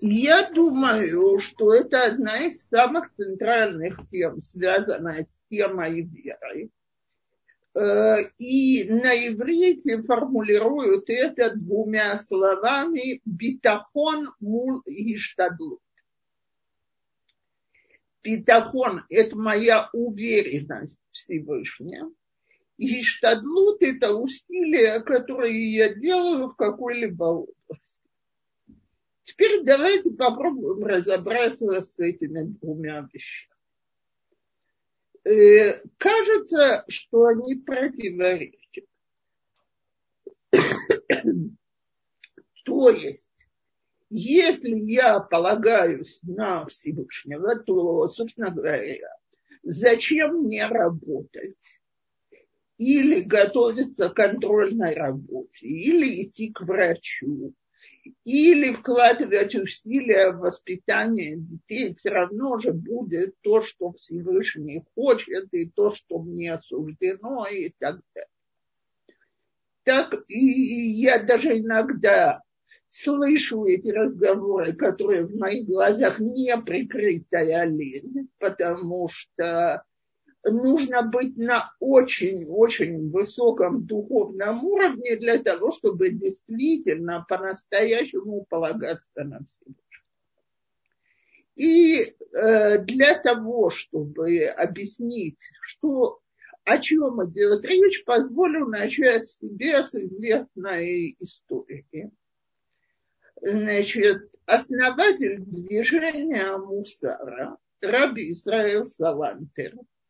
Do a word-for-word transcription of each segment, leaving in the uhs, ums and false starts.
Я думаю, что это одна из самых центральных тем, связанная с темой веры. И на иврите формулируют это двумя словами «битахон мул иштадлут». Битахон – это моя уверенность в Всевышнем. Иштадлут – это усилия, которые я делаю в какой-либо области. Теперь давайте попробуем разобраться с этими двумя вещами. Э, кажется, что они противоречат. То есть, если я полагаюсь на Всевышнего, то, собственно говоря, зачем мне работать? Или готовиться к контрольной работе, или идти к врачу, или вкладывать усилия в воспитание детей, все равно же будет то, что Всевышний хочет, и то, что мне суждено, и так далее. Так и я даже иногда слышу эти разговоры, которые в моих глазах не прикрытая лень, потому что нужно быть на очень-очень высоком духовном уровне для того, чтобы действительно по-настоящему полагаться на Всевышнего. И э, для того, чтобы объяснить, что, о чем идет речь, позволю начать себе с известной истории. Значит, основатель движения Мусара, Раби Исраэль Салантер,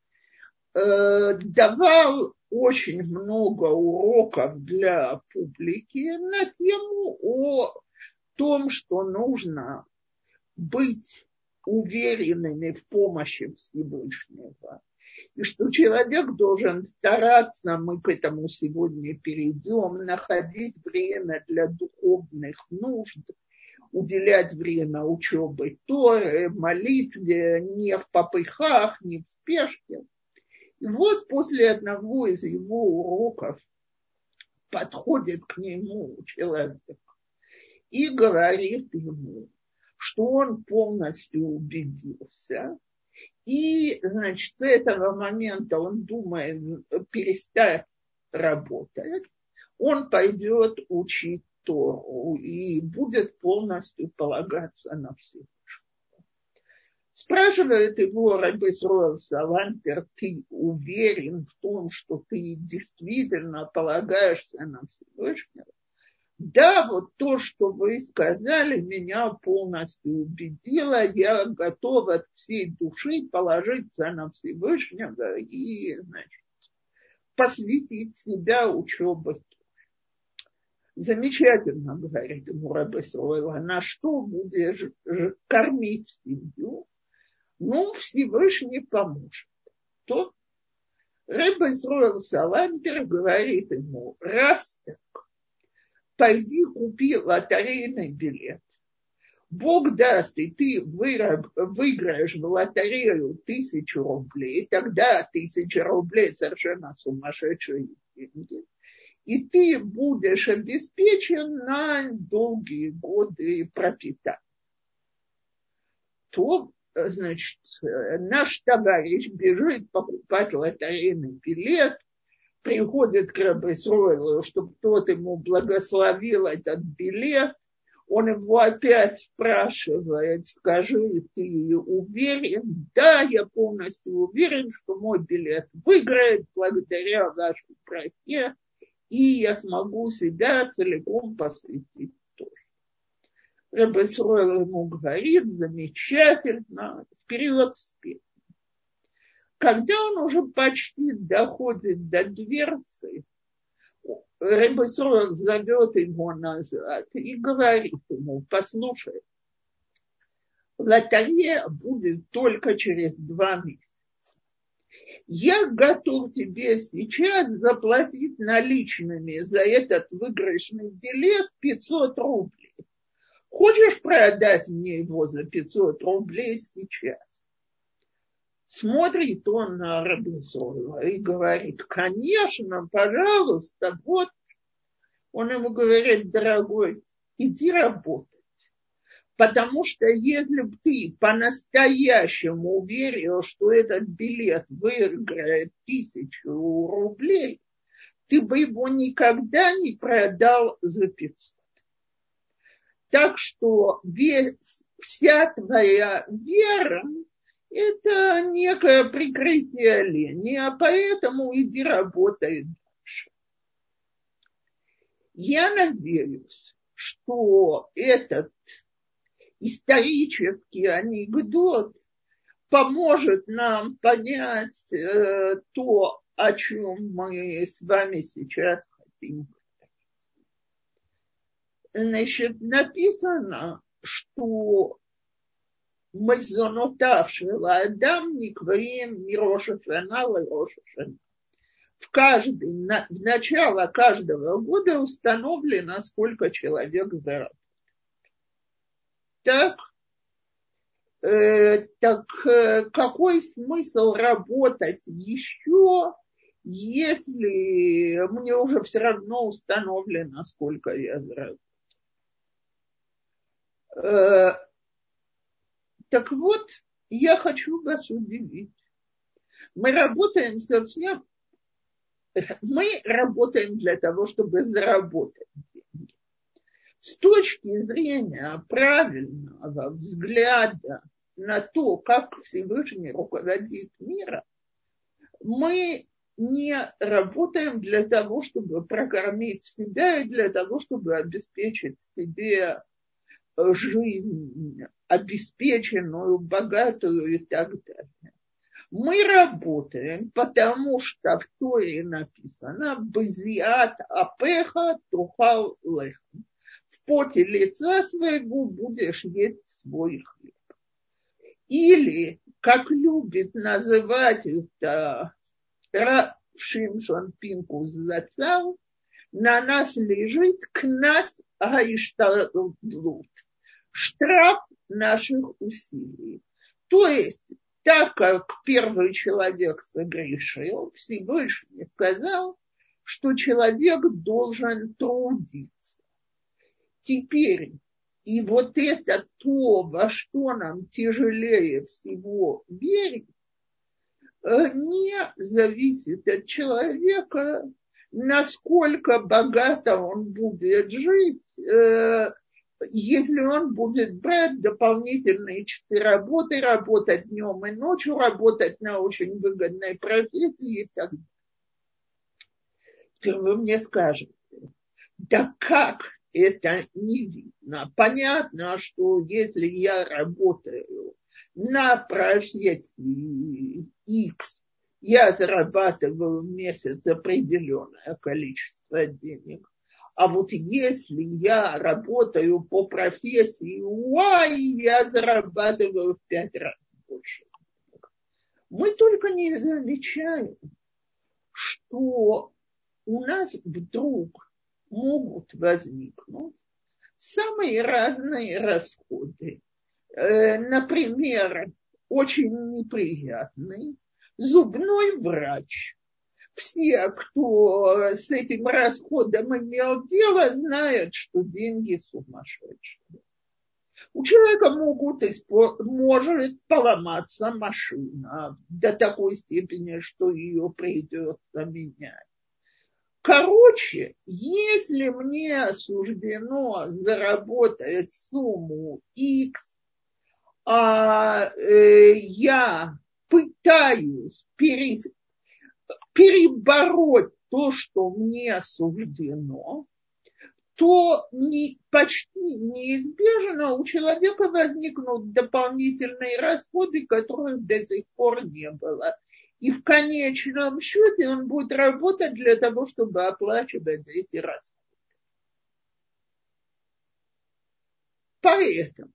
давал очень много уроков для публики на тему о том, что нужно быть уверенными в помощи Всевышнего, и что человек должен стараться, мы к этому сегодня перейдем, находить время для духовных нужд, уделять время учебе Торы, молитве, не в попыхах, не в спешке. И вот после одного из его уроков подходит к нему человек и говорит ему, что он полностью убедился. И, значит, с этого момента он думает перестать работать. Он пойдет учить Тору и будет полностью полагаться на Всевышнего. Спрашивает его Раби Исраэль Салантер, ты уверен в том, что ты действительно полагаешься на Всевышнего? Да, вот то, что вы сказали, меня полностью убедило. Я готов от всей души положиться на Всевышнего и, значит, посвятить себя учебе. Замечательно, говорит ему Раби Исраэль, на что будешь кормить семью? Ну, Всевышний поможет. То Раби Исраэль Салантер говорит ему, раз так, пойди купи лотерейный билет. Бог даст, и ты выиграешь в лотерею тысячу рублей, тогда тысяча рублей совершенно сумасшедшие деньги. И ты будешь обеспечен на долгие годы пропитания. То, значит, наш товарищ бежит покупать лотерейный билет, приходит к Раби Исраэлю, чтобы тот ему благословил этот билет. Он его опять спрашивает, скажи, ты уверен? Да, я полностью уверен, что мой билет выиграет благодаря вашей браке, и я смогу себя целиком посвятить Торе. Раби Исраэль ему говорит, замечательно, вперед с песней. Когда он уже почти доходит до дверцы, Раби Исраэль зовет его назад и говорит ему, послушай, лотерея будет только через два месяца. Я готов тебе сейчас заплатить наличными за этот выигрышный билет пятьсот рублей. Хочешь продать мне его за пятьсот рублей сейчас? Смотрит он на Раби Исраэля и говорит, конечно, пожалуйста, вот. Он ему говорит, дорогой, иди работать. Потому что если бы ты по-настоящему верил, что этот билет выиграет тысячу рублей, ты бы его никогда не продал за пятьсот. Так что весь, вся твоя вера – это некое прикрытие лени, а поэтому иди работай дальше. Я надеюсь, что этот исторический анекдот поможет нам понять э, то, о чем мы с вами сейчас хотим. Значит, написано, что мазонотавшего Адам никваим мироша шана лероша шана. В каждый, на, в начало каждого года установлено, сколько человек заработает. Так, э, так э, какой смысл работать еще, если мне уже все равно установлено, сколько я заработаю? Э, так вот, я хочу вас удивить. Мы работаем совсем, мы работаем для того, чтобы заработать деньги. С точки зрения правильного взгляда на то, как Всевышний руководит миром, мы не работаем для того, чтобы прокормить себя и для того, чтобы обеспечить себе жизнь обеспеченную, богатую и так далее. Мы работаем, потому что в Торе написано «Базиат апеха тухал лехем». В поте лица своего будешь есть свой хлеб. Или, как любит называть это Рав Шимшон Пинкус Зацал, на нас лежит кнас гаиштадлут, штраф наших усилий. То есть, так как первый человек согрешил, Всевышний сказал, что человек должен трудиться. Теперь, и вот это то, во что нам тяжелее всего верить, не зависит от человека, насколько богато он будет жить, если он будет брать дополнительные часы работы, работать днем и ночью, работать на очень выгодной профессии и так далее. Теперь вы мне скажете, да как это не видно? Понятно, что если я работаю на профессии X, я зарабатываю в месяц определенное количество денег. А вот если я работаю по профессии Y, я зарабатываю в пять раз больше. Мы только не замечаем, что у нас вдруг могут возникнуть самые разные расходы. Например, очень неприятный зубной врач. Все, кто с этим расходом имел дело, знают, что деньги сумасшедшие. У человека могут, может поломаться машина до такой степени, что ее придется менять. Короче, если мне суждено заработать сумму X, а э, я пытаюсь пере, перебороть то, что мне суждено, то не, почти неизбежно у человека возникнут дополнительные расходы, которых до сих пор не было. И в конечном счете он будет работать для того, чтобы оплачивать эти расходы. Поэтому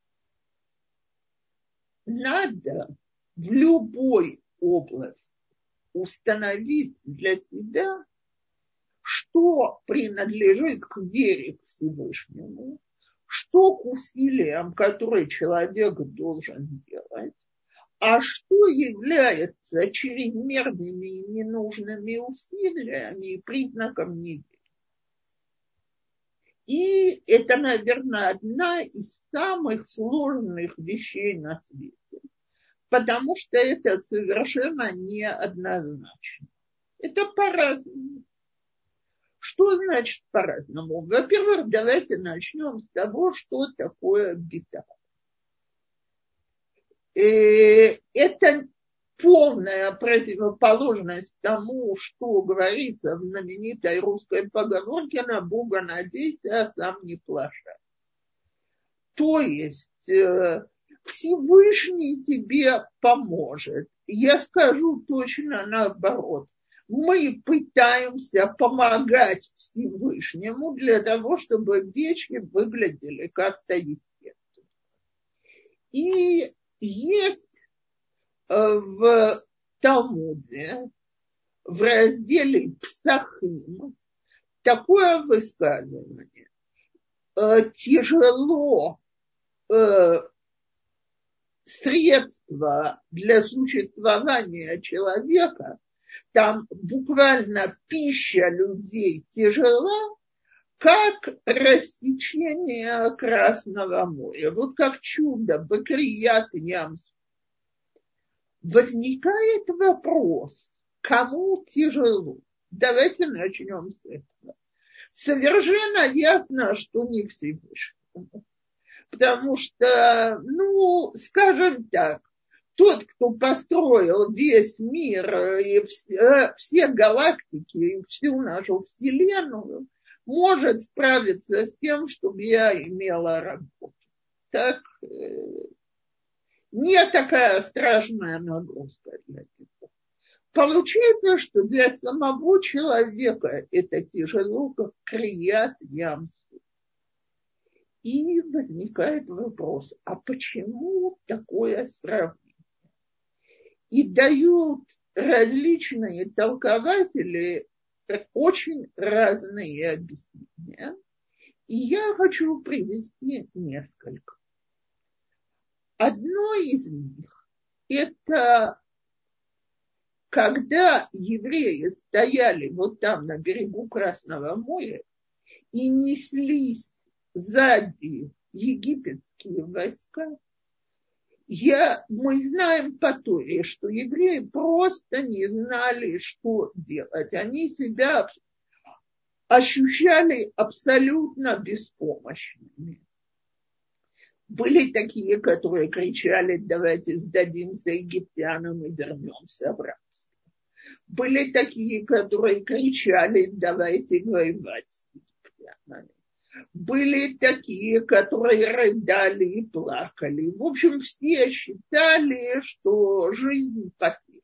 надо в любой области установить для себя, что принадлежит к вере к Всевышнему, что к усилиям, которые человек должен делать, а что является чрезмерными и ненужными усилиями и признаком неверия. И это, наверное, одна из самых сложных вещей на свете, потому что это совершенно неоднозначно. Это по-разному. Что значит по-разному? Во-первых, давайте начнем с того, что такое бита. Это полная противоположность тому, что говорится в знаменитой русской поговорке «На Бога надейся, а сам не плашай». То есть Всевышний тебе поможет. Я скажу точно наоборот. Мы пытаемся помогать Всевышнему для того, чтобы вещи выглядели как-то естественно. И есть в Талмуде, в разделе Псахим, такое высказывание. Тяжело средства для существования человека, там буквально пища людей тяжела, как рассечение Красного моря. Вот как чудо, Бакрият Ямс. Возникает вопрос, кому тяжело? Давайте начнем с этого. Совершенно ясно, что не Всевышнему. Потому что, ну, скажем так, тот, кто построил весь мир, и все, все галактики, и всю нашу Вселенную, может справиться с тем, чтобы я имела работу. Так, не такая страшная нагрузка для него. Получается, что для самого человека это тяжело, как Крият Ямсу. И возникает вопрос, а почему такое сравнение? И дают различные толкователи очень разные объяснения. И я хочу привести несколько. Одно из них – это когда евреи стояли вот там на берегу Красного моря и неслись сзади египетские войска, я, мы знаем по Торе, что евреи просто не знали, что делать. Они себя ощущали абсолютно беспомощными. Были такие, которые кричали: давайте сдадимся египтянам и вернемся в рабство. Были такие, которые кричали: давайте воевать с египтянами. Были такие, которые рыдали и плакали. В общем, все считали, что жизнь потеряна.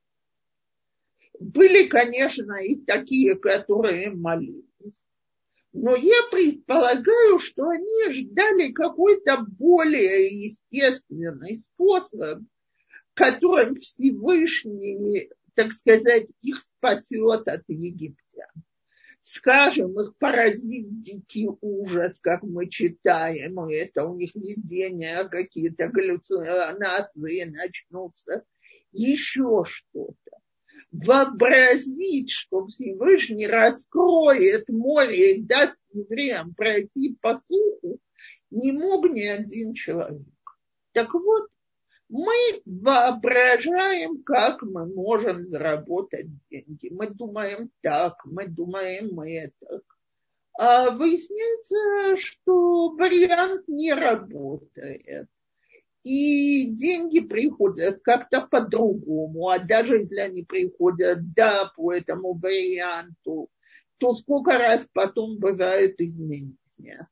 Были, конечно, и такие, которые молились. Но я предполагаю, что они ждали какой-то более естественный способ, которым Всевышний, так сказать, их спасет от египтян. Скажем, их поразит дикий ужас, как мы читаем, и это у них видения, какие-то галлюцинации начнутся, еще что-то. Вообразить, что Всевышний раскроет море и даст евреям пройти по суху, не мог ни один человек. Так вот, мы воображаем, как мы можем заработать деньги. Мы думаем так, мы думаем это. А выясняется, что вариант не работает. И деньги приходят как-то по-другому. А даже если они приходят, да, по этому варианту, то сколько раз потом бывают изменения.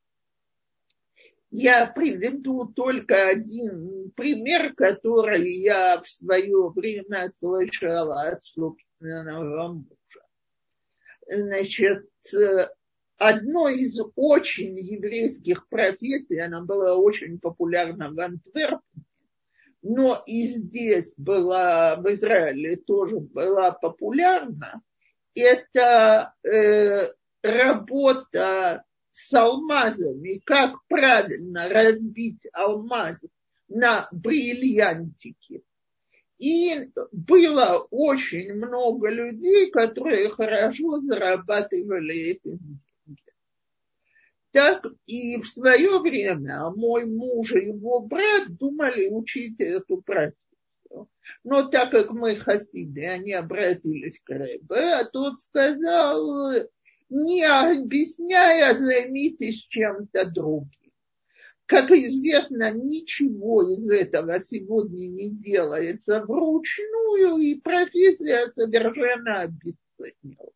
Я приведу только один пример, который я в свое время слышала от собственного мужа. Значит, одно из очень еврейских профессий, она была очень популярна в Антверпене, но и здесь была, в Израиле тоже была популярна, это э, работа с алмазами, как правильно разбить алмаз на бриллиантики. И было очень много людей, которые хорошо зарабатывали эти деньги. Так и в свое время мой муж и его брат думали учить эту профессию. Но так как мы хасиды, они обратились к Ребе, а тот сказал, не объясняя, займитесь чем-то другим. Как известно, ничего из этого сегодня не делается вручную, и профессия совершенно обесценилась.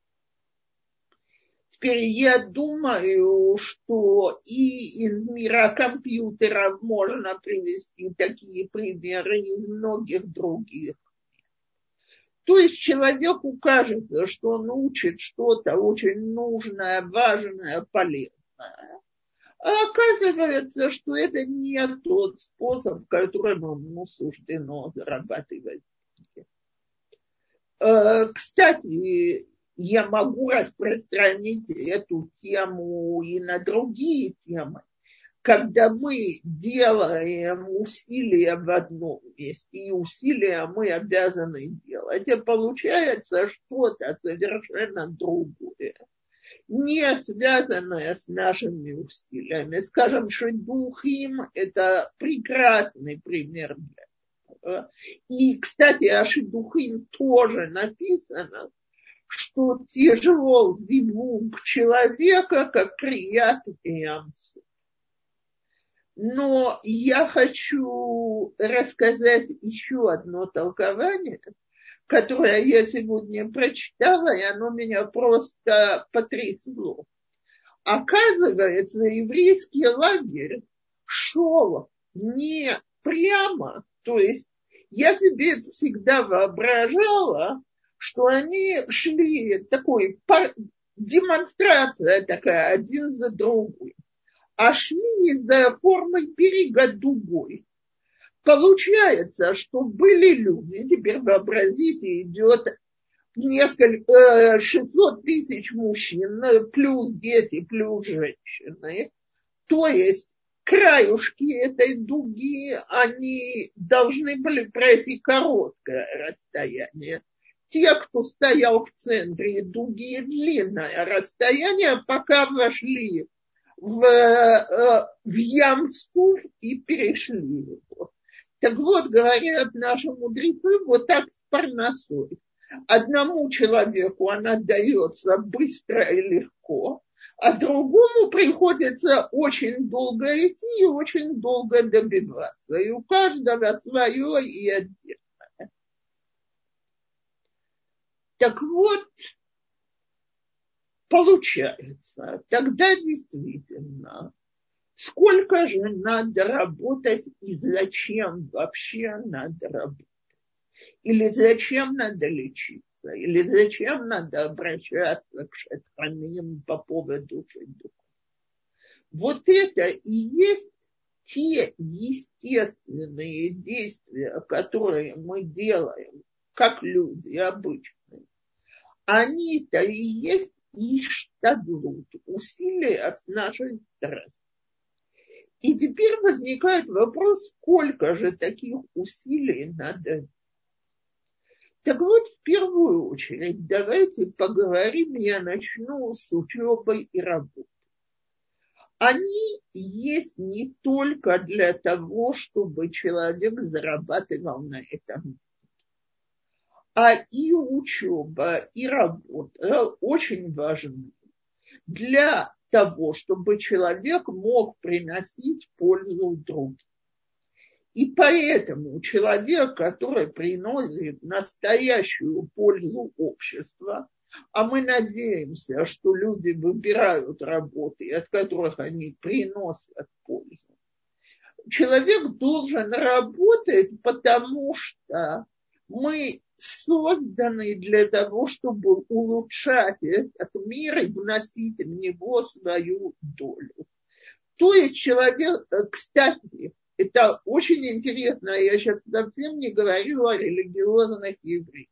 Теперь я думаю, что и из мира компьютеров можно привести такие примеры из многих других. То есть человеку кажется, что он учит что-то очень нужное, важное, полезное. А оказывается, что это не тот способ, которым ему суждено зарабатывать деньги. Кстати, я могу распространить эту тему и на другие темы. Когда мы делаем усилия в одном месте, и усилия мы обязаны делать, и получается что-то совершенно другое, не связанное с нашими усилиями. Скажем, шидухим – это прекрасный пример для этого. И, кстати, о шидухим тоже написано, что тяжело зивуг человека, как прият и амсу. Но я хочу рассказать еще одно толкование, которое я сегодня прочитала, и оно меня просто потрясло. Оказывается, еврейский лагерь шел не прямо, то есть я себе это всегда воображала, что они шли, такой демонстрация такая, один за другой, а шли за формой берега дугой. Получается, что были люди, теперь вообразите, идет несколько, шестьсот тысяч мужчин, плюс дети, плюс женщины, то есть краюшки этой дуги, они должны были пройти короткое расстояние. Те, кто стоял в центре дуги, длинное расстояние, пока вошли в, в Ям-Суф и перешли его. Так вот, говорят наши мудрецы, вот так с парносой. Одному человеку она дается быстро и легко, а другому приходится очень долго идти и очень долго добиваться. И у каждого свое и отдельное. Так вот, получается, тогда действительно, сколько же надо работать и зачем вообще надо работать? Или зачем надо лечиться? Или зачем надо обращаться к шатханим по поводу шидуха? Вот это и есть те естественные действия, которые мы делаем, как люди обычные. Они-то и есть иштадлут, усилия с нашей стороны. И теперь возникает вопрос, сколько же таких усилий надо сделать. Так вот, в первую очередь, давайте поговорим, я начну с учебой и работы. Они есть не только для того, чтобы человек зарабатывал на этом, а и учеба, и работа очень важны для того, чтобы человек мог приносить пользу другим. И поэтому человек, который приносит настоящую пользу обществу, а мы надеемся, что люди выбирают работы, от которых они приносят пользу, человек должен работать, потому что мы созданы для того, чтобы улучшать этот мир и вносить в него свою долю. То есть человек, кстати, это очень интересно, я сейчас совсем не говорю о религиозных евреях.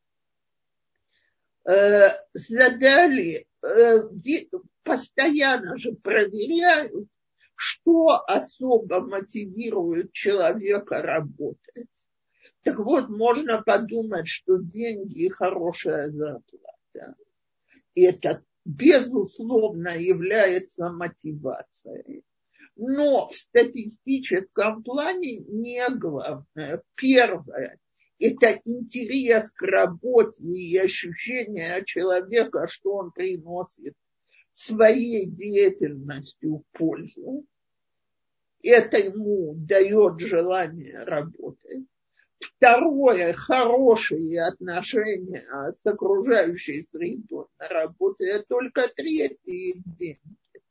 Задали, постоянно же проверяют, что особо мотивирует человека работать. Так вот, можно подумать, что деньги и хорошая зарплата – это безусловно, является мотивацией. Но в статистическом плане не главное. Первое – это интерес к работе и ощущение человека, что он приносит своей деятельностью пользу. Это ему дает желание работать. Второе – хорошие отношения с окружающей средой на работе. А только третье – деньги.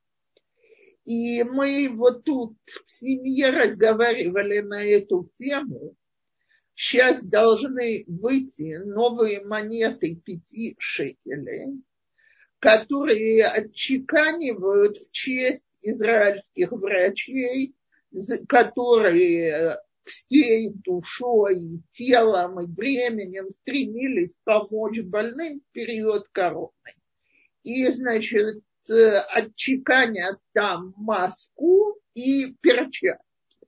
И мы вот тут в семье разговаривали на эту тему. Сейчас должны выйти новые монеты пяти шекелей, которые отчеканивают в честь израильских врачей, которые всей душой, и телом и временем стремились помочь больным в период короны. И, значит, отчеканят там маску и перчатки.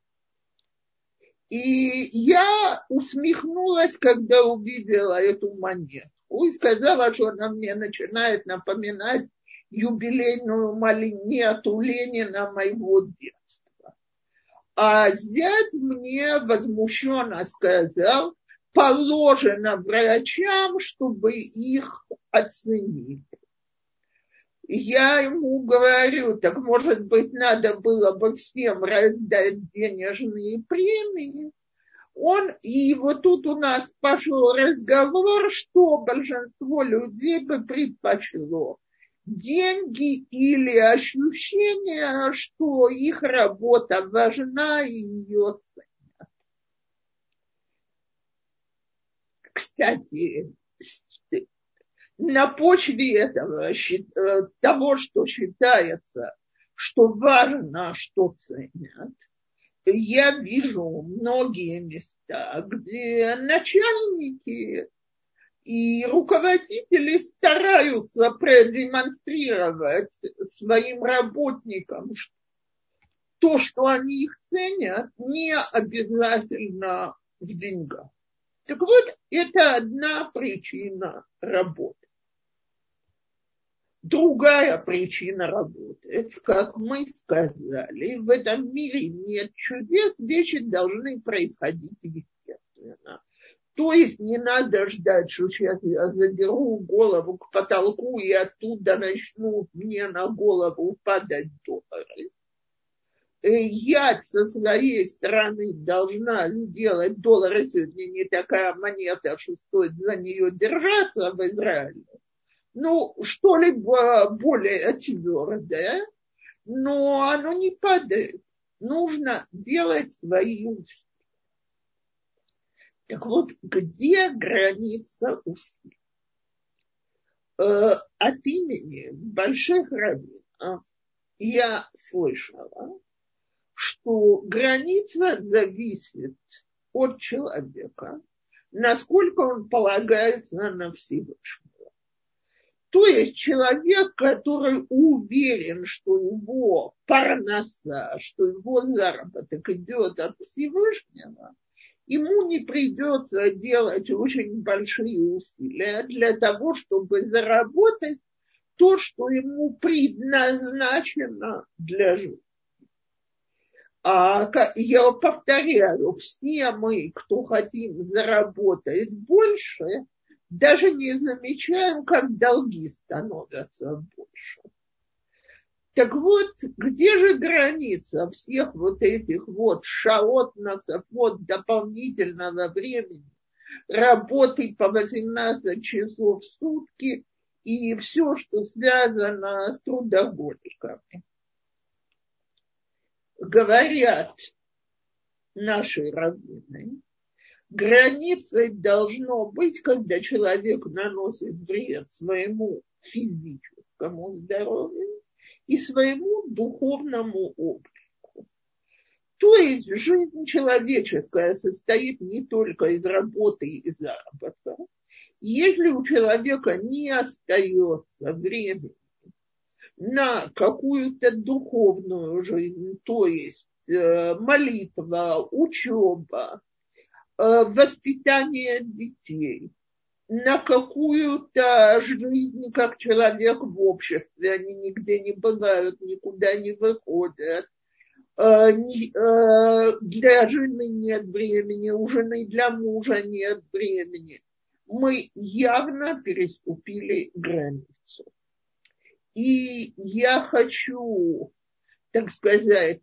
И я усмехнулась, когда увидела эту монетку, и сказала, что она мне начинает напоминать юбилейную монету Ленина моего детства. А зять мне возмущенно сказал, положено врачам, чтобы их оценили. Я ему говорю, так, может быть, надо было бы всем раздать денежные премии. Он, и вот тут у нас пошел разговор, что большинство людей бы предпочло. Деньги или ощущение, что их работа важна и ее ценят. Кстати, на почве этого, того, что считается, что важно, что ценят, я вижу многие места, где начальники и руководители стараются продемонстрировать своим работникам то, что они их ценят, не обязательно в деньгах. Так вот, это одна причина работы. Другая причина работы, как мы сказали, в этом мире нет чудес, вещи должны происходить естественно. То есть не надо ждать, что сейчас я задеру голову к потолку и оттуда начнут мне на голову падать доллары. Я со своей стороны должна сделать, доллары сегодня не такая монета, что стоит за нее держаться в Израиле. Ну, что-либо более твердое, но оно не падает. Нужно делать свои усилия. Так вот, где граница усилий? Э, от имени больших раввинов я слышала, что граница зависит от человека, насколько он полагается на Всевышнего. То есть человек, который уверен, что его парноса, что его заработок идет от Всевышнего, ему не придется делать очень большие усилия для того, чтобы заработать то, что ему предназначено для жизни. А я повторяю, все мы, кто хотим заработать больше, даже не замечаем, как долги становятся больше. Так вот, где же граница всех вот этих вот шаот насафот дополнительного времени, работы по восемнадцать часов в сутки и все, что связано с трудоголиками? Говорят наши раввины, границей должно быть, когда человек наносит вред своему физическому здоровью и своему духовному облику. То есть жизнь человеческая состоит не только из работы и заработка. Если у человека не остается времени на какую-то духовную жизнь, то есть молитва, учеба, воспитание детей, на какую-то жизнь как человек в обществе. Они нигде не бывают, никуда не выходят. Для жены нет времени, у жены для мужа нет времени. Мы явно переступили границу. И я хочу, так сказать,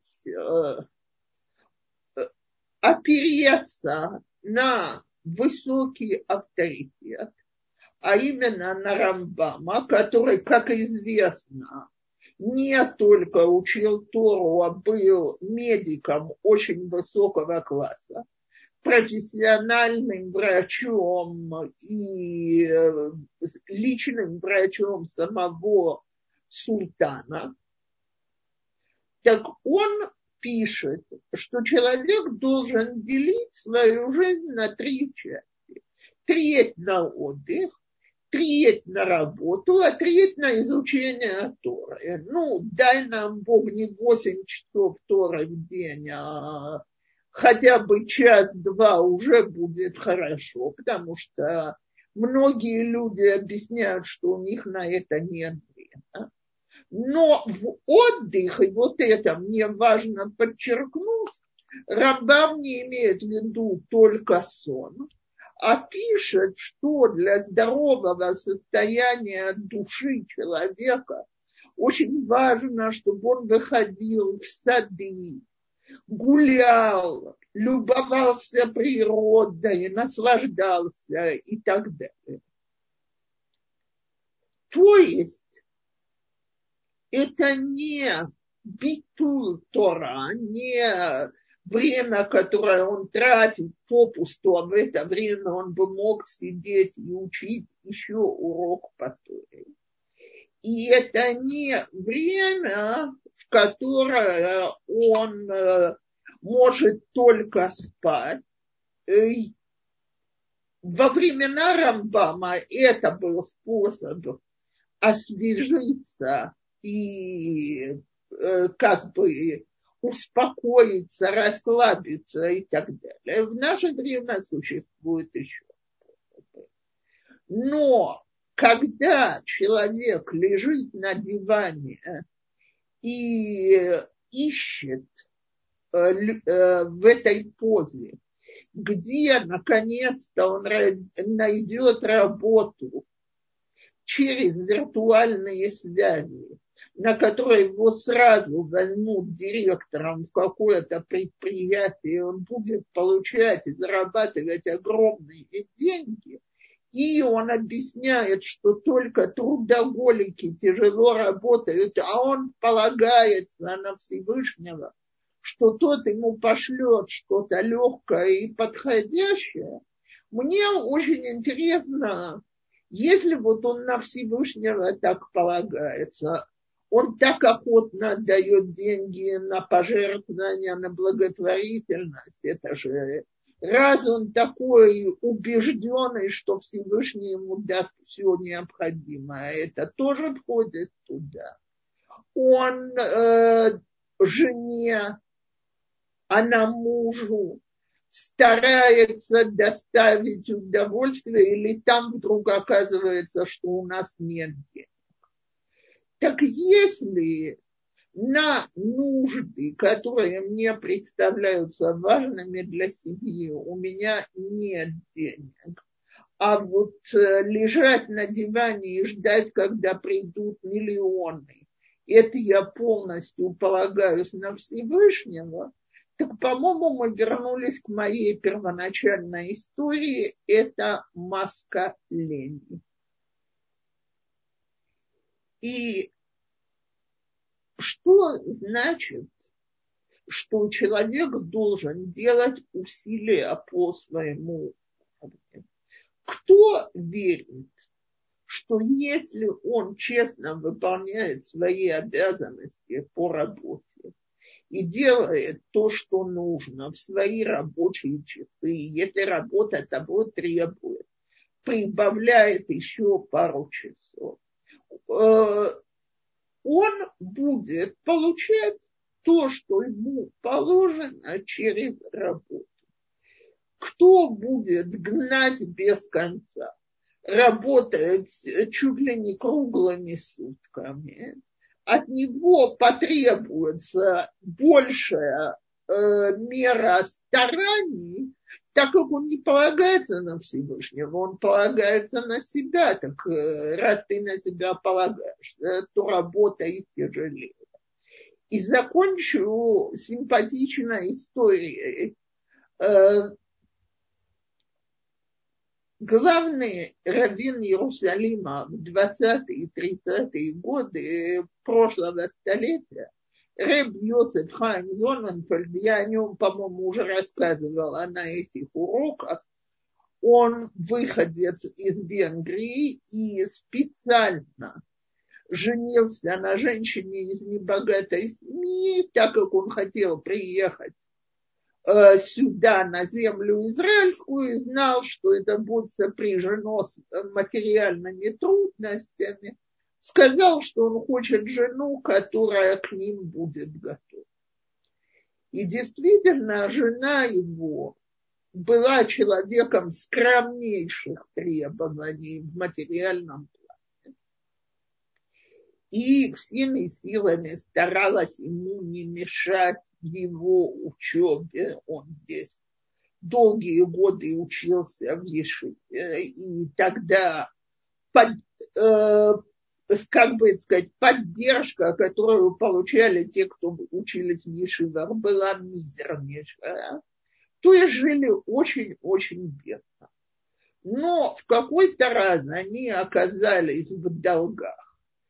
опереться на высокий авторитет, а именно на Рамбама, который, как известно, не только учил Тору, а был медиком очень высокого класса, профессиональным врачом и личным врачом самого султана. Так он пишет, что человек должен делить свою жизнь на три части. Треть на отдых, треть на работу, а треть на изучение Торы. Ну, дай нам Бог не восемь часов Торы в день, а хотя бы час-два уже будет хорошо, потому что многие люди объясняют, что у них на это нет времени. Но в отдых, и вот это мне важно подчеркнуть, Рамбам не имеет в виду только сон, а пишет, что для здорового состояния души человека очень важно, чтобы он выходил в сады, гулял, любовался природой, наслаждался и так далее. То есть это не битуль Тора, не время, которое он тратит попусту, а в это время он бы мог сидеть и учить еще урок по Торе. И это не время, в которое он может только спать. Во времена Рамбама это был способ освежиться и э, как бы успокоиться, расслабиться и так далее. В наше время существует еще способы. Но когда человек лежит на диване и ищет э, э, в этой позе, где наконец-то он найдет работу через виртуальные связи, на которые его сразу возьмут директором в какое-то предприятие, он будет получать и зарабатывать огромные деньги, и он объясняет, что только трудоголики тяжело работают, а он полагается на Всевышнего, что тот ему пошлет что-то легкое и подходящее. Мне очень интересно, если вот он на Всевышнего так полагается, он так охотно дает деньги на пожертвования, на благотворительность, это же раз он такой убежденный, что Всевышний ему даст все необходимое, это тоже входит туда. Он э, жене, она мужу старается доставить удовольствие, или там вдруг оказывается, что у нас нет денег. Так если на нужды, которые мне представляются важными для семьи, у меня нет денег, а вот лежать на диване и ждать, когда придут миллионы, это я полностью полагаюсь на Всевышнего, так, по-моему, мы вернулись к моей первоначальной истории. Это маска лени. И что значит, что человек должен делать усилия по своему уровню? Кто верит, что если он честно выполняет свои обязанности по работе, и делает то, что нужно в свои рабочие часы, если работа того требует, прибавляет еще пару часов, он будет получать то, что ему положено через работу. Кто будет гнать без конца? работает чуть ли не круглыми сутками, от него потребуется большая э, мера стараний, так как он не полагается на Всевышнего, он полагается на себя. Так э, раз ты на себя полагаешь, э, то работа и тяжелее. И закончу симпатичной историей. Э, Главный раввин Иерусалима в двадцатые и тридцатые годы прошлого столетия, Реб Йосеф Хаим Зоненфельд, я о нем, по-моему, уже рассказывала на этих уроках, он выходец из Венгрии и специально женился на женщине из небогатой семьи, так как он хотел приехать сюда, на землю израильскую, и знал, что это будет сопряжено с материальными трудностями, сказал, что он хочет жену, которая к ним будет готова. И действительно, жена его была человеком скромнейших требований в материальном плане. И всеми силами старалась ему не мешать в его учебе. Он здесь долгие годы учился в Ешиве, и тогда под, э, как бы сказать, поддержка, которую получали те, кто учились в Ешивах, была мизернейшая. То есть жили очень-очень бедно. Но в какой-то раз они оказались в долгах.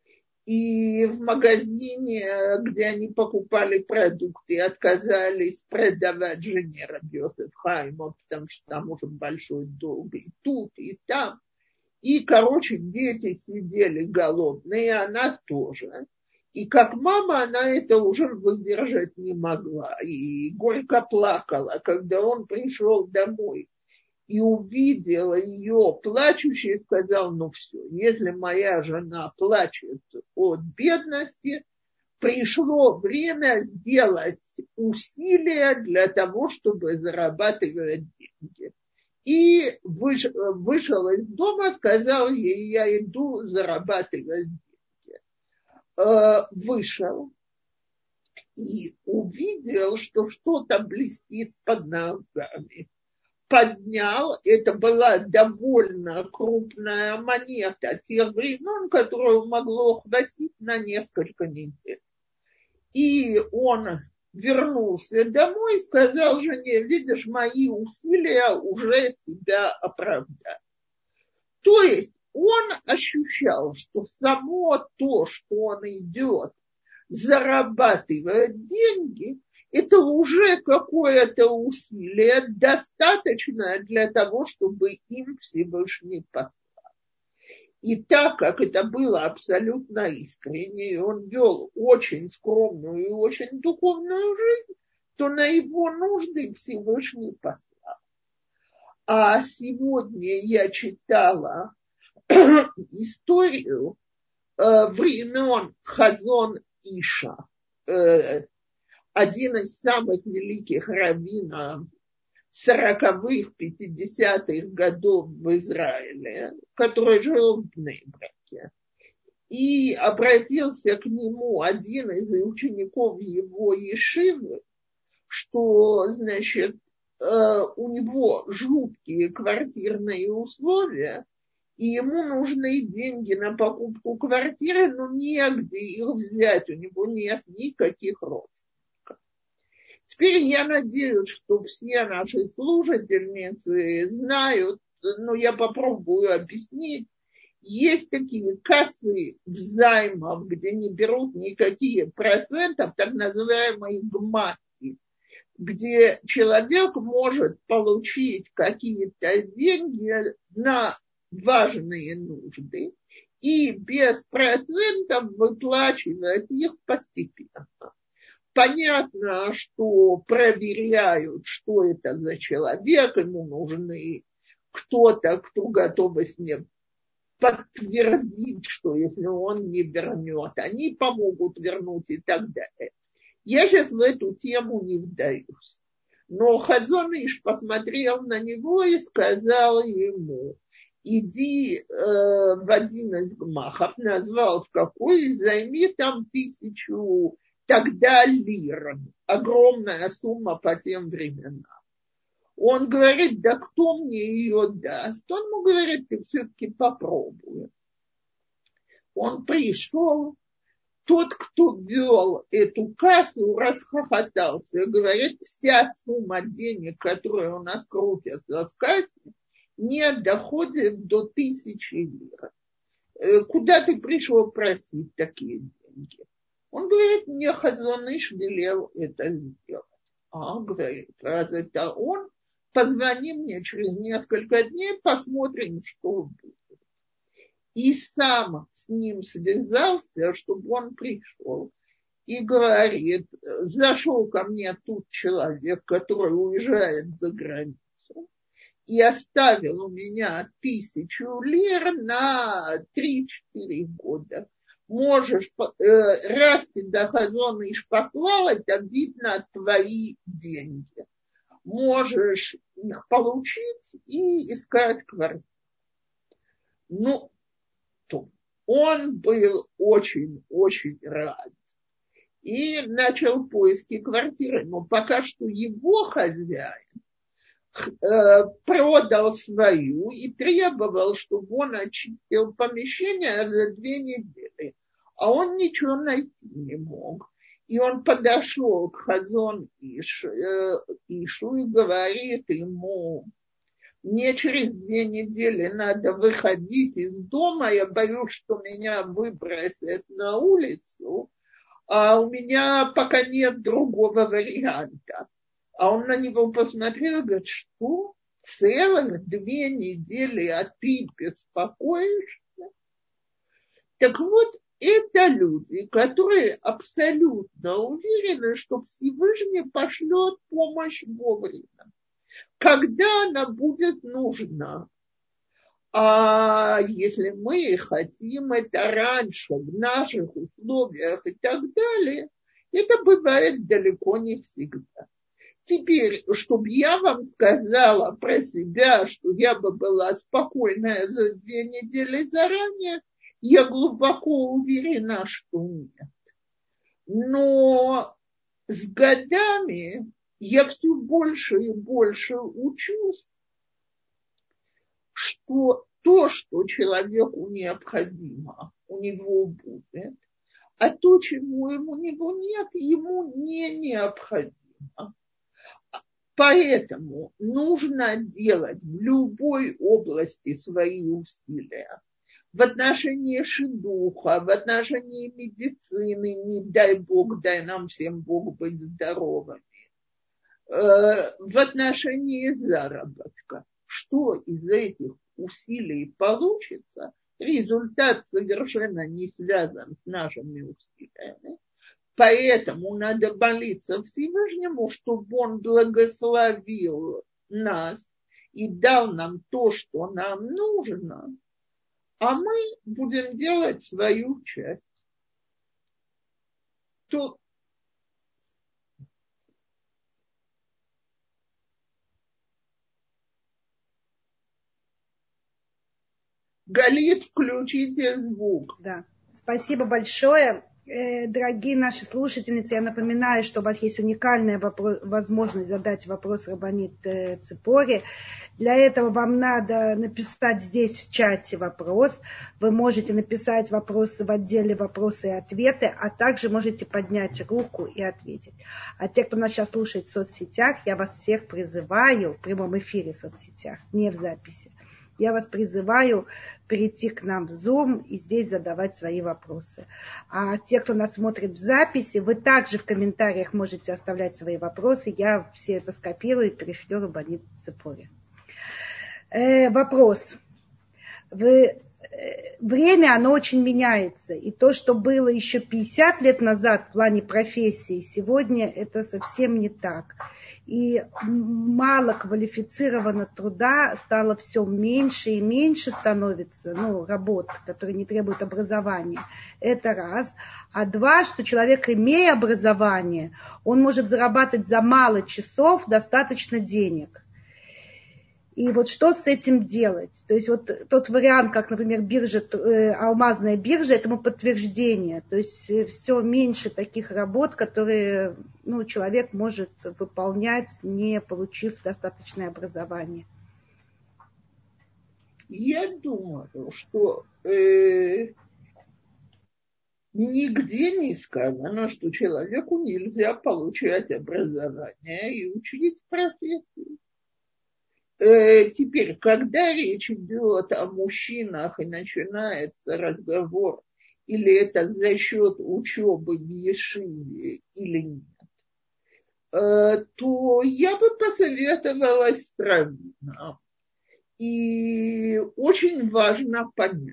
И в магазине, где они покупали продукты, отказались продавать жене Раби Йосеф Хаима, потому что там уже большой долг и тут, и там. И, короче, дети сидели голодные, она тоже. И как мама, она это уже выдержать не могла. И горько плакала, когда он пришел домой и увидел ее плачущей, сказал: ну все, если моя жена плачет от бедности, пришло время сделать усилия для того, чтобы зарабатывать деньги. И выш, вышел из дома, сказал ей: я иду зарабатывать деньги. Э, вышел и увидел, что что-то блестит под ногами. Поднял, это была довольно крупная монета тех времен, которую могло хватить на несколько недель. И он вернулся домой и сказал жене: видишь, мои усилия уже себя оправдали. То есть он ощущал, что само то, что он идет зарабатывать деньги, это уже какое-то усилие, достаточное для того, чтобы им Всевышний послал. И так как это было абсолютно искренне, и он вел очень скромную и очень духовную жизнь, то на его нужды Всевышний послал. А сегодня я читала историю э, времен Хазон Иша, э, один из самых великих раввинов сороковых, пятидесятых годов в Израиле, который жил в Бней-Браке. И обратился к нему один из учеников его ешивы, что, значит, у него жуткие квартирные условия, и ему нужны деньги на покупку квартиры, но негде их взять, у него нет никаких родственников. Теперь я надеюсь, что все наши слушательницы знают, но я попробую объяснить. Есть такие кассы взаймов, где не берут никакие процентов, так называемые гмаки, где человек может получить какие-то деньги на важные нужды и без процентов выплачивать их постепенно. Понятно, что проверяют, что это за человек, ему нужны кто-то, кто готов с ним подтвердить, что если он не вернет, они помогут вернуть и так далее. Я сейчас в эту тему не вдаюсь. Но Хазон Иш посмотрел на него и сказал ему: иди э, в один из гмахов, назвал в какой, и займи там тысячу тогда лир, огромная сумма по тем временам. Он говорит, да кто мне ее даст? Он ему говорит, ты все-таки попробуй. Он пришел, тот, кто вел эту кассу, расхохотался и говорит, вся сумма денег, которая у нас крутится в кассе, не доходит до тысячи лир. Куда ты пришел просить такие деньги? Он говорит, мне Хазон Иш велел это сделать. А, говорит, раз это он, позвони мне через несколько дней, посмотрим, что будет. И сам с ним связался, чтобы он пришел. И говорит, зашел ко мне тут человек, который уезжает за границу, и оставил у меня тысячу лир на три-четыре года. Можешь, раз ты до Хазон Иш послал, это видно твои деньги. Можешь их получить и искать квартиру. Ну, то он был очень-очень рад. И начал поиски квартиры. Но пока что его хозяин продал свою и требовал, чтобы он очистил помещение за две недели. А он ничего найти не мог. И он подошел к Хазон Иш, э, Ишу и говорит ему, мне через две недели надо выходить из дома, я боюсь, что меня выбросят на улицу, а у меня пока нет другого варианта. А он на него посмотрел и говорит, что целых две недели, а ты беспокоишься? Так вот, это люди, которые абсолютно уверены, что Всевышний пошлет помощь вовремя, когда она будет нужна. А если мы хотим это раньше, в наших условиях и так далее, это бывает далеко не всегда. Теперь, чтобы я вам сказала про себя, что я бы была спокойная за две недели заранее, я глубоко уверена, что нет. Но с годами я все больше и больше учусь, что то, что человеку необходимо, у него будет, а то, чему ему него нет, ему не необходимо. Поэтому нужно делать в любой области свои усилия. В отношении шидуха, в отношении медицины, не дай Бог, дай нам всем Бог быть здоровыми. В отношении заработка. Что из этих усилий получится, результат совершенно не связан с нашими усилиями. Поэтому надо молиться Всевышнему, чтобы он благословил нас и дал нам то, что нам нужно, а мы будем делать свою часть. То Галит, включите звук. Да. Спасибо большое. Дорогие наши слушательницы, я напоминаю, что у вас есть уникальная вопрос, возможность задать вопрос Рабанит Ципори. Для этого вам надо написать здесь в чате вопрос. Вы можете написать вопросы в отделе «Вопросы и ответы», а также можете поднять руку и ответить. А те, кто нас сейчас слушает в соцсетях, я вас всех призываю в прямом эфире в соцсетях, не в записи. Я вас призываю перейти к нам в Zoom и здесь задавать свои вопросы. А те, кто нас смотрит в записи, вы также в комментариях можете оставлять свои вопросы. Я все это скопирую и перешлю Рабанит Ципори. Э, вопрос. Вы, э, время, оно очень меняется. И то, что было еще пятьдесят лет назад в плане профессии, сегодня это совсем не так. И мало квалифицированного труда стало все меньше и меньше становится, ну, работ, которые не требуют образования. Это раз. А два, что человек, имея образование, он может зарабатывать за мало часов достаточно денег. И вот что с этим делать? То есть вот тот вариант, как, например, биржа, э, алмазная биржа, этому подтверждение. То есть все меньше таких работ, которые ну, человек может выполнять, не получив достаточное образование. Я думаю, что э, нигде не сказано, что человеку нельзя получать образование и учить профессию. Э, теперь, когда речь идет о мужчинах и начинается разговор, или это за счет учебы в Ешиве или нет, э, то я бы посоветовала стравинам. И очень важно понять,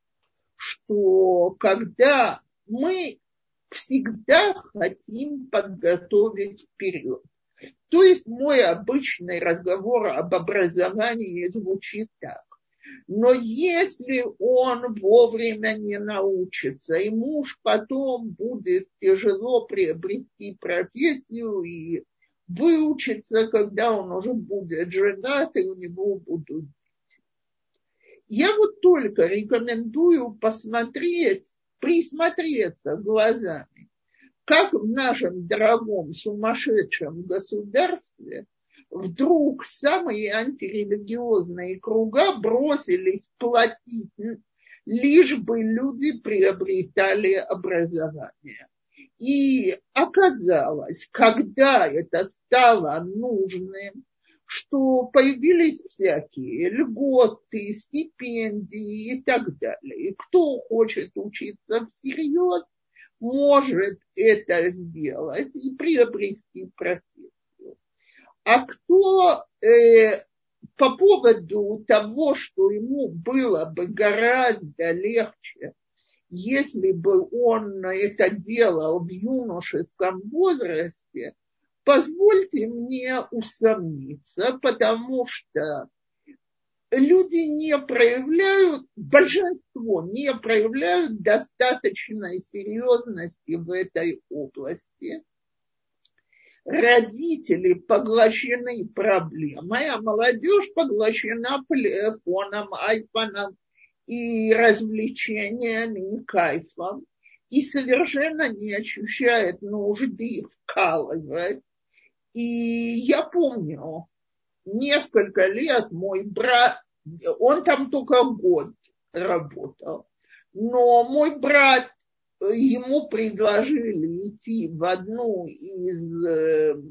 что когда мы всегда хотим подготовить вперед, то есть мой обычный разговор об образовании звучит так. Но если он вовремя не научится, и муж потом будет тяжело приобрести профессию и выучиться, когда он уже будет женат, и у него будут дети. Я вот только рекомендую посмотреть, присмотреться глазами, как в нашем дорогом сумасшедшем государстве вдруг самые антирелигиозные круга бросились платить, лишь бы люди приобретали образование. И оказалось, когда это стало нужным, что появились всякие льготы, стипендии и так далее. И кто хочет учиться всерьез, может это сделать и приобрести профессию. А кто э, по поводу того, что ему было бы гораздо легче, если бы он это делал в юношеском возрасте, позвольте мне усомниться, потому что люди не проявляют, большинство не проявляют достаточной серьезности в этой области. Родители поглощены проблемой, а молодежь поглощена телефоном, айфоном и развлечениями, и кайфом, и совершенно не ощущает нужды вкалывать. И я помню, несколько лет мой брат, он там только год работал, но мой брат, ему предложили идти в одну из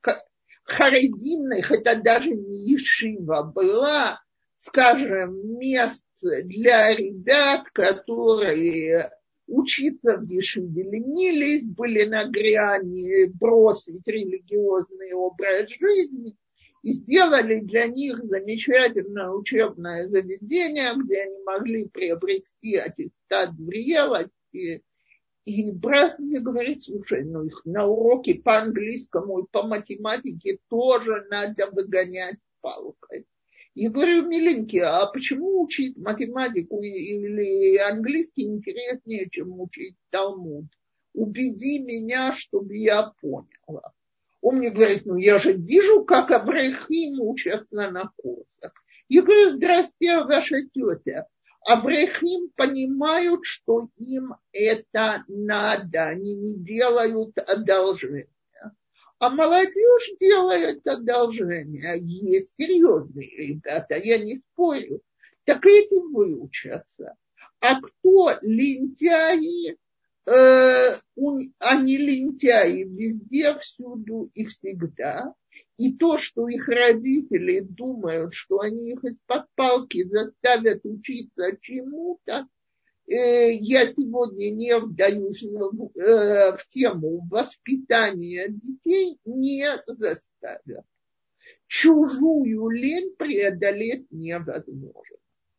харедимных, это даже не ешива была, скажем, мест для ребят, которые учиться в ешиве ленились, были на грани бросить религиозный образ жизни, и сделали для них замечательное учебное заведение, где они могли приобрести аттестат зрелости. И брат мне говорит: слушай, ну их на уроки по английскому и по математике тоже надо выгонять палкой. Я говорю: миленький, а почему учить математику или английский интереснее, чем учить Талмуд? Убеди меня, чтобы я поняла. Он мне говорит: ну я же вижу, как аврахим учатся на курсах. Я говорю: здрасте, ваша тетя. Аврахим понимают, что им это надо, они не делают одолжения. А молодежь делает одолжения. Есть серьезные ребята, я не спорю. Так эти выучатся. А кто лентяи? Э, они лентяи везде, всюду и всегда. И то, что их родители думают, что они их из-под палки заставят учиться чему-то, э, я сегодня не вдаюсь в, э, в тему воспитания детей, не заставят. Чужую лень преодолеть невозможно.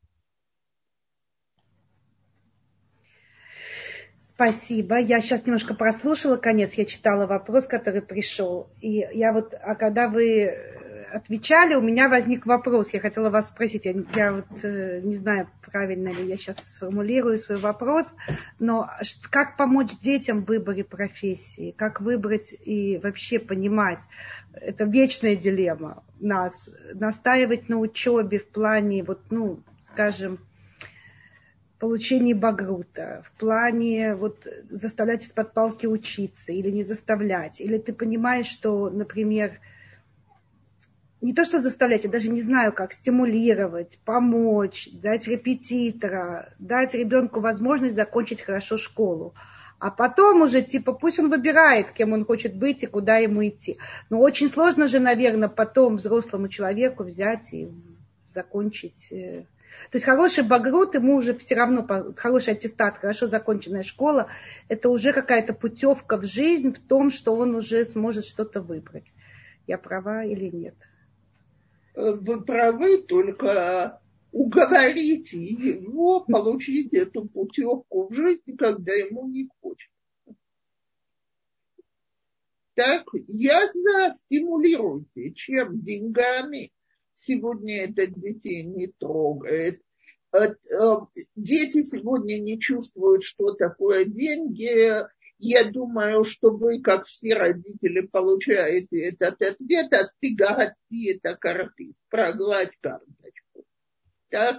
Спасибо. Я сейчас немножко прослушала конец, я читала вопрос, который пришел. И я вот, а когда вы отвечали, у меня возник вопрос. Я хотела вас спросить, я, я вот э, не знаю, правильно ли я сейчас сформулирую свой вопрос, но как помочь детям в выборе профессии, как выбрать и вообще понимать, это вечная дилемма нас, настаивать на учебе в плане, вот, ну, скажем, получения багрута, в плане вот, заставлять из-под палки учиться или не заставлять. Или ты понимаешь, что, например, не то что заставлять, я даже не знаю, как стимулировать, помочь, дать репетитора, дать ребенку возможность закончить хорошо школу. А потом уже, типа, пусть он выбирает, кем он хочет быть и куда ему идти. Но очень сложно же, наверное, потом взрослому человеку взять и закончить. То есть хороший багрут, ему уже все равно, хороший аттестат, хорошо законченная школа, это уже какая-то путевка в жизнь в том, что он уже сможет что-то выбрать. Я права или нет? Вы правы, только уговорите его получить эту путевку в жизнь, когда ему не хочется. Так, я за, стимулируйте, чем деньгами. Сегодня это детей не трогает. Дети сегодня не чувствуют, что такое деньги. Я думаю, что вы, как все родители, получаете этот ответ, остыгати это карты, прогладь карточку. Так?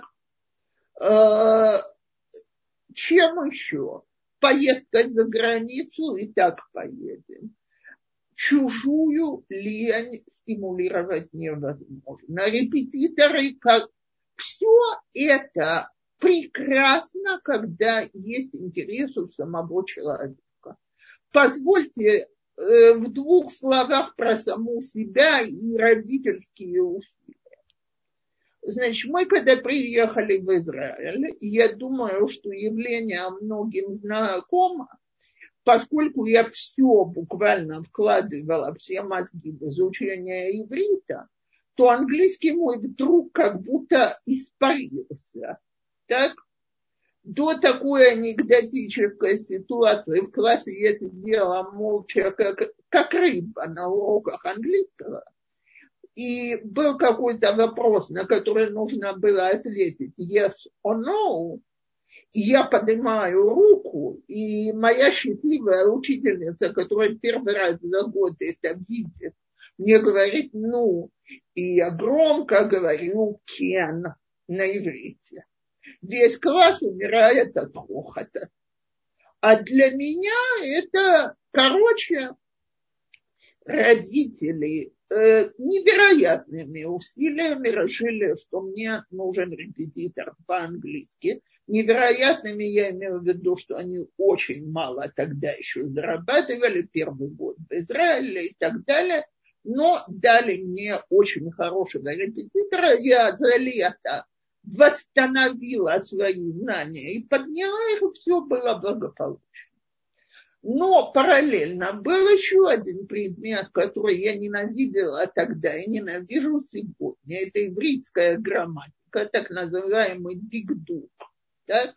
Чем еще? Поездка за границу, и так поедем. Чужую лень стимулировать невозможно. Репетиторы, как все это прекрасно, когда есть интерес у самого человека. Позвольте э, в двух словах про саму себя и родительские усилия. Значит, мы когда приехали в Израиль, я думаю, что явление многим знакомо, поскольку я все буквально вкладывала, все мозги в изучение иврита, то английский мой вдруг как будто испарился. Так? До такой анекдотической ситуации в классе я сидела молча, как, как рыба на уроках английского, и был какой-то вопрос, на который нужно было ответить yes or no, и я поднимаю руку, и моя счастливая учительница, которая первый раз за год это видит, мне говорит «ну», и я громко говорю «кен» на иврите. Весь класс умирает от хохота. А для меня это, короче, родители э, невероятными усилиями решили, что мне нужен репетитор по-английски. Невероятными я имею в виду, что они очень мало тогда еще зарабатывали, первый год в Израиле и так далее, но дали мне очень хорошего репетитора. Я за лето восстановила свои знания и подняла их, и все было благополучно. Но параллельно был еще один предмет, который я ненавидела тогда и ненавижу сегодня. Это ивритская грамматика, так называемый дикдук. Так?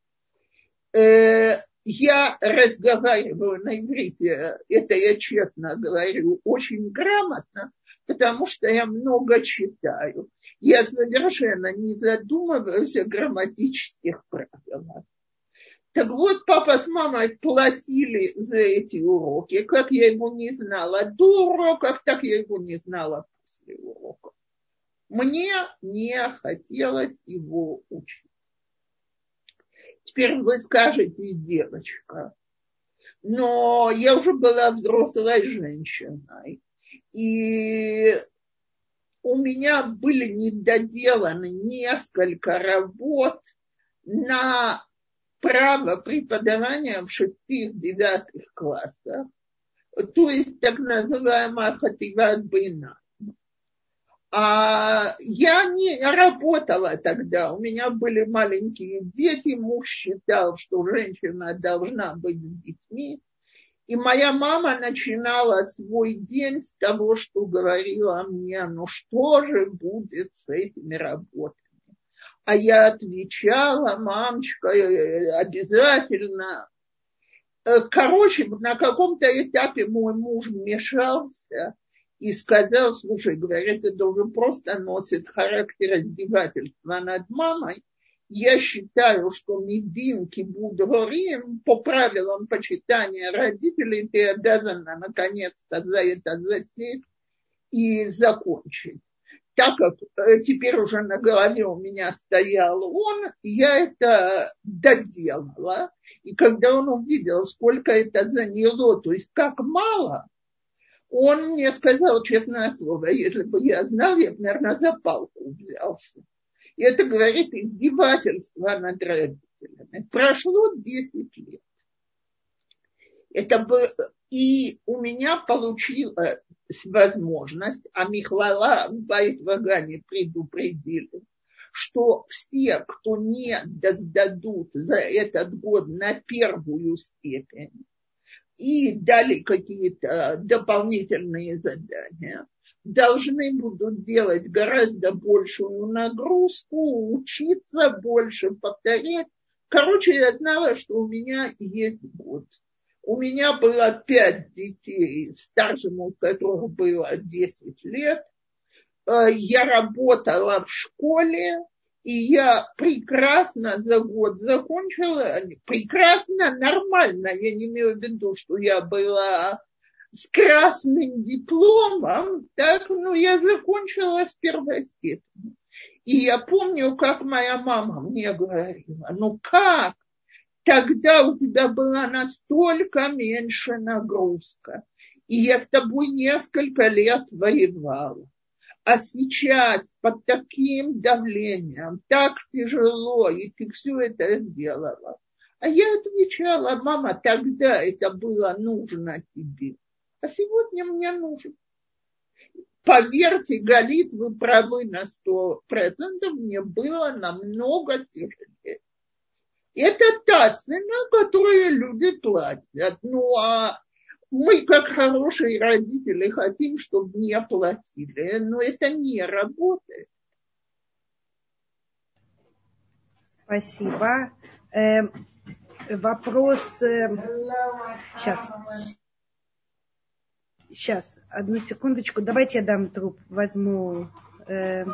Э, я разговариваю на иврите, это я честно говорю, очень грамотно, потому что я много читаю. Я совершенно не задумываюсь о грамматических правилах. Так вот, папа с мамой платили за эти уроки. Как я его не знала до уроков, так я его не знала после уроков. Мне не хотелось его учить. Теперь вы скажете, девочка, но я уже была взрослой женщиной, и у меня были недоделаны несколько работ на право преподавания в шестых-девятых классах, то есть так называемая хативат бейнайм. А я не работала тогда, у меня были маленькие дети, муж считал, что женщина должна быть с детьми. И моя мама начинала свой день с того, что говорила мне, ну что же будет с этими работами. А я отвечала, мамочка, обязательно. Короче, на каком-то этапе мой муж вмешался и сказал: слушай, говорит, это уже просто носит характер издевательства над мамой. Я считаю, что мидин кибуд горим, по правилам почитания родителей, ты обязана наконец-то за это засесть и закончить. Так как теперь уже на голове у меня стоял он, я это доделала. И когда он увидел, сколько это заняло, то есть как мало, он мне сказал, честное слово, если бы я знал, я бы, наверное, за палку взялся. И это, говорит, издевательство над родителями. Прошло десять лет. Это было... И у меня получилась возможность, а Михлала в Байт-Вагане предупредили, что все, кто не сдадут за этот год на первую степень и дали какие-то дополнительные задания, должны будут делать гораздо большую нагрузку, учиться больше, повторять. Короче, я знала, что у меня есть год. У меня было пять детей, старшему из которых было десять лет. Я работала в школе, и я прекрасно за год закончила. Прекрасно, нормально. Я не имею в виду, что я была с красным дипломом. Так, ну, я закончила с первой степени. И я помню, как моя мама мне говорила: ну как? Тогда у тебя была настолько меньше нагрузка. И я с тобой несколько лет воевала. А сейчас под таким давлением, так тяжело, и ты все это сделала. А я отвечала: мама, тогда это было нужно тебе. А сегодня мне нужно. Поверьте, Галит, вы правы на сто процентов, мне было намного тяжелее. Это та цена, которую люди платят. Ну, а мы, как хорошие родители, хотим, чтобы не платили. Но это не работает. Спасибо. Э, вопрос... Э, сейчас. Сейчас, одну секундочку. Давайте я дам труп, возьму... Э,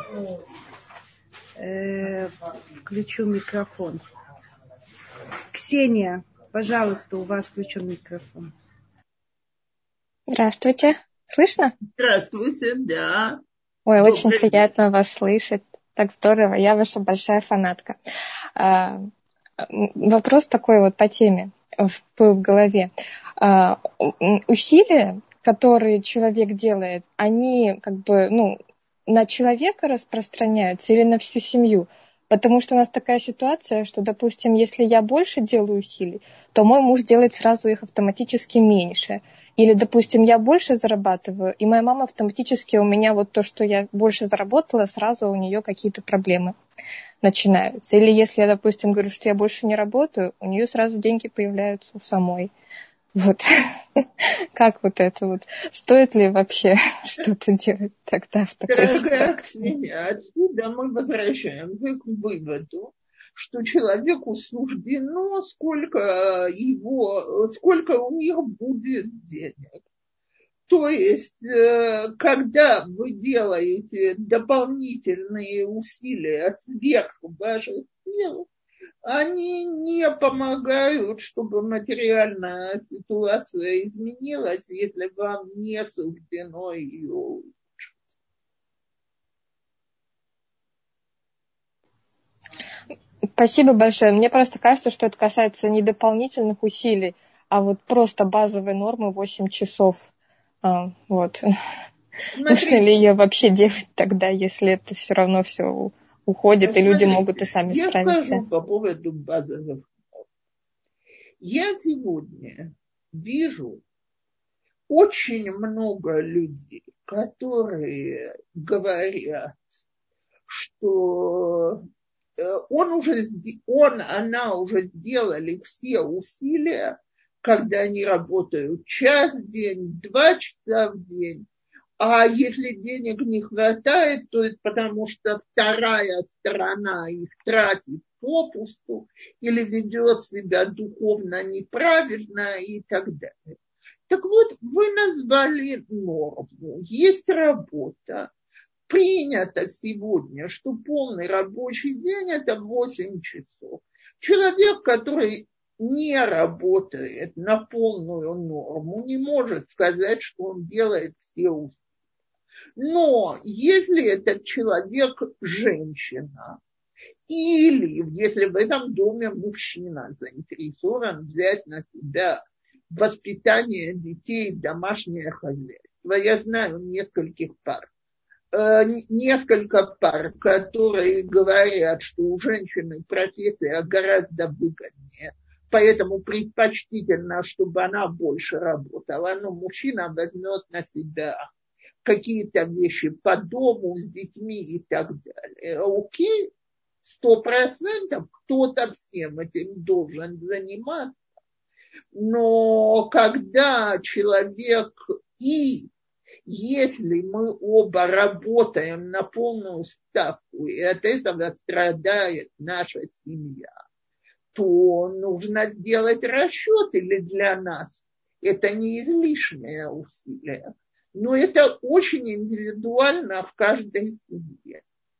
э, включу микрофон. Ксения, пожалуйста, у вас включен микрофон. Здравствуйте. Слышно? Здравствуйте, да. Ой, Добрый очень день. приятно вас слышать. Так здорово. Я ваша большая фанатка. А, вопрос такой вот по теме в голове. А, усилия, которые человек делает, они как бы, ну, на человека распространяются или на всю семью? Потому что у нас такая ситуация, что, допустим, если я больше делаю усилий, то мой муж делает сразу их автоматически меньше. Или, допустим, я больше зарабатываю, и моя мама автоматически у меня вот то, что я больше заработала, сразу у нее какие-то проблемы начинаются. Или если я, допустим, говорю, что я больше не работаю, у нее сразу деньги появляются у самой. Вот. Как вот это вот? Стоит ли вообще что-то делать тогда в такой Дорогая ситуации? Ксения, отсюда мы возвращаемся к выводу, что человеку суждено, сколько его, сколько у них будет денег. То есть, когда вы делаете дополнительные усилия сверх ваших сил, они не помогают, чтобы материальная ситуация изменилась, если вам не суждено ее улучшить. Спасибо большое. Мне просто кажется, что это касается не дополнительных усилий, а вот просто базовой нормы восемь часов. А, вот. Смотрите, нужно ли ее вообще делать тогда, если это все равно все уходит, и люди смотрите, могут и сами я справиться? скажу по поводу базовых норм. Я сегодня вижу очень много людей, которые говорят, что он уже, он, она уже сделали все усилия, когда они работают час в день, два часа в день. А если денег не хватает, то это потому, что вторая сторона их тратит попусту или ведет себя духовно неправильно и так далее. Так вот, вы назвали норму. Есть работа. Принято сегодня, что полный рабочий день – это восемь часов. Человек, который не работает на полную норму, не может сказать, что он делает все усилия. Но если этот человек женщина, или если в этом доме мужчина заинтересован взять на себя воспитание детей, домашнее хозяйство, я знаю нескольких пар, э, несколько пар, которые говорят, что у женщины профессия гораздо выгоднее, поэтому предпочтительно, чтобы она больше работала, но мужчина возьмет на себя какие-то вещи по дому с детьми и так далее. Окей, сто процентов кто-то всем этим должен заниматься. Но когда человек и если мы оба работаем на полную ставку, и от этого страдает наша семья, то нужно сделать расчет, или для нас это не излишнее усилие. Но это очень индивидуально в каждой семье.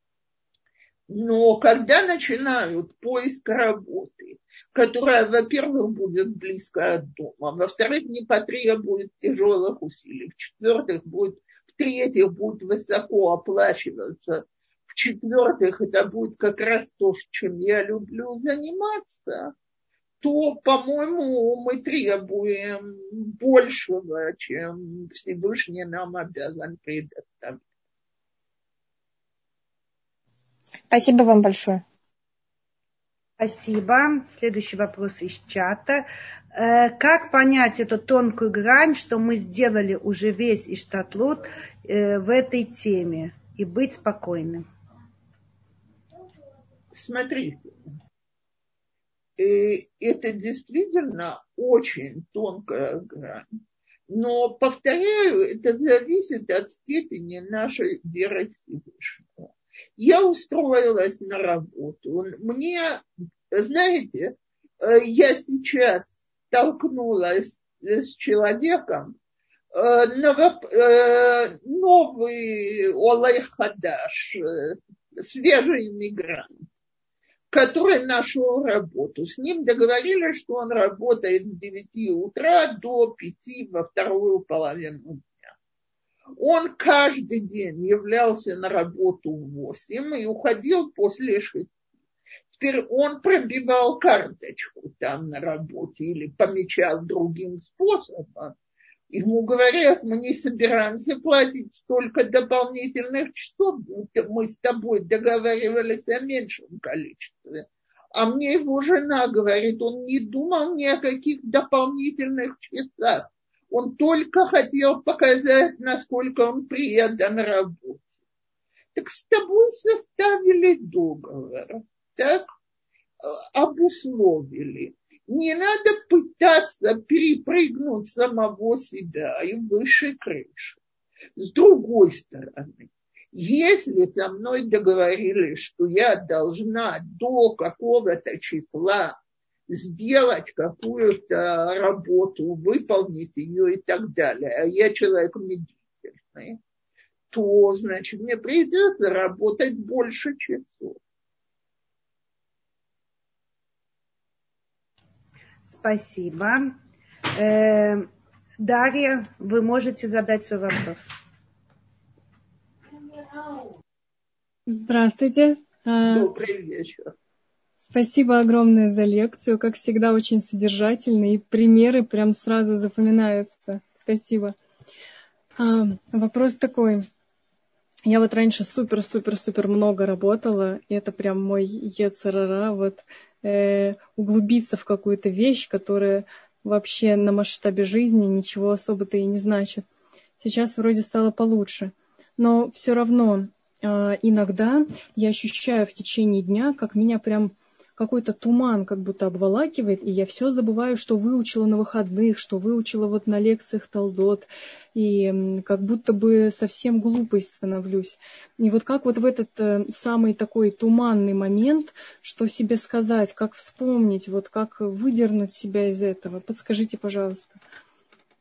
Но когда начинают поиск работы, которая, во-первых, будет близко от дома, во-вторых, не потребует тяжелых усилий, в-четвертых, будет, в-третьих, будет высоко оплачиваться, в-четвертых, это будет как раз то, чем я люблю заниматься, то, по-моему, мы требуем большего, чем Всевышний нам обязан предоставить. Спасибо вам большое. Спасибо. Следующий вопрос из чата. Как понять эту тонкую грань, что мы сделали уже весь иштатлут в этой теме, и быть спокойным? Смотрите. И это действительно очень тонкая грань. Но, повторяю, это зависит от степени нашей веры Всевышнего. Я устроилась на работу. Мне, знаете, я сейчас столкнулась с человеком, новый Олай Хадаш, свежий иммигрант, который нашел работу. С ним договорились, что он работает с девяти утра до пяти во вторую половину дня. Он каждый день являлся на работу в восемь и уходил после шести. Теперь он пробивал карточку там на работе или помечал другим способом. Ему говорят, мы не собираемся платить столько дополнительных часов, мы с тобой договаривались о меньшем количестве. А мне его жена говорит, он не думал ни о каких дополнительных часах. Он только хотел показать, насколько он предан работе. Так с тобой составили договор, так, обусловили. Не надо пытаться перепрыгнуть самого себя и выше крыши. С другой стороны, если со мной договорились, что я должна до какого-то числа сделать какую-то работу, выполнить ее и так далее, а я человек медлительный, то, значит, мне придется работать больше часов. Спасибо. Э, Дарья, вы можете задать свой вопрос. Здравствуйте. Добрый вечер. Спасибо огромное за лекцию. Как всегда, очень содержательные. И примеры прям сразу запоминаются. Спасибо. А, вопрос такой. Я вот раньше супер-супер-супер много работала. И это прям мой йецер ара. Вот э, углубиться в какую-то вещь, которая вообще на масштабе жизни ничего особо-то и не значит. Сейчас вроде стало получше. Но все равно э, иногда я ощущаю в течение дня, как меня прям какой-то туман как будто обволакивает, и я все забываю, что выучила на выходных, что выучила вот на лекциях Толдот, и как будто бы совсем глупой становлюсь. И вот как вот в этот э, самый такой туманный момент, что себе сказать, как вспомнить, вот как выдернуть себя из этого? Подскажите, пожалуйста.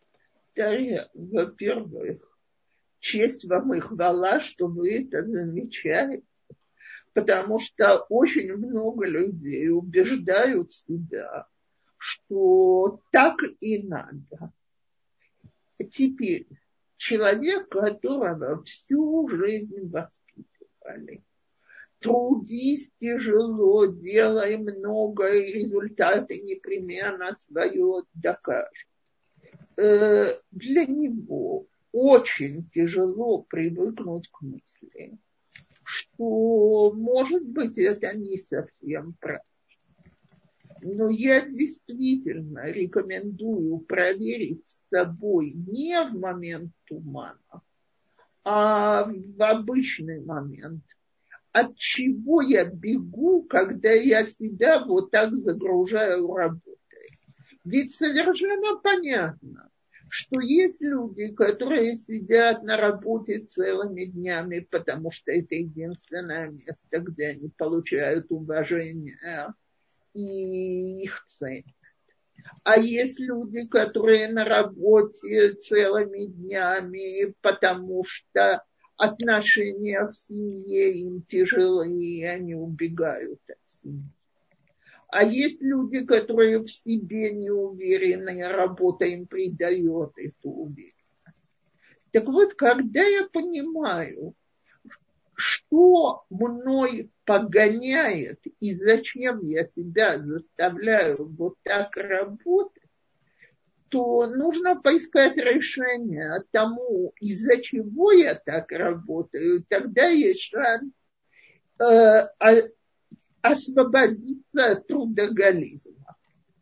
Дарья, во-первых, честь вам и хвала, что вы это замечаете, потому что очень много людей убеждают себя, что так и надо. Теперь человек, которого всю жизнь воспитывали, трудись тяжело, делай много, и результаты непременно свое докажут. Для него очень тяжело привыкнуть к мысли, что, может быть, это не совсем правильно. Но я действительно рекомендую проверить с собой не в момент тумана, а в обычный момент. От чего я бегу, когда я себя вот так загружаю работой? Ведь совершенно понятно, что есть люди, которые сидят на работе целыми днями, потому что это единственное место, где они получают уважение и их ценят. А есть люди, которые на работе целыми днями, потому что отношения в семье им тяжелые, и они убегают от семьи. А есть люди, которые в себе не уверены, и работа им придает эту уверенность. Так вот, когда я понимаю, что мной погоняет и зачем я себя заставляю вот так работать, то нужно поискать решение тому, из-за чего я так работаю. Тогда есть шанс э, освободиться от трудоголизма.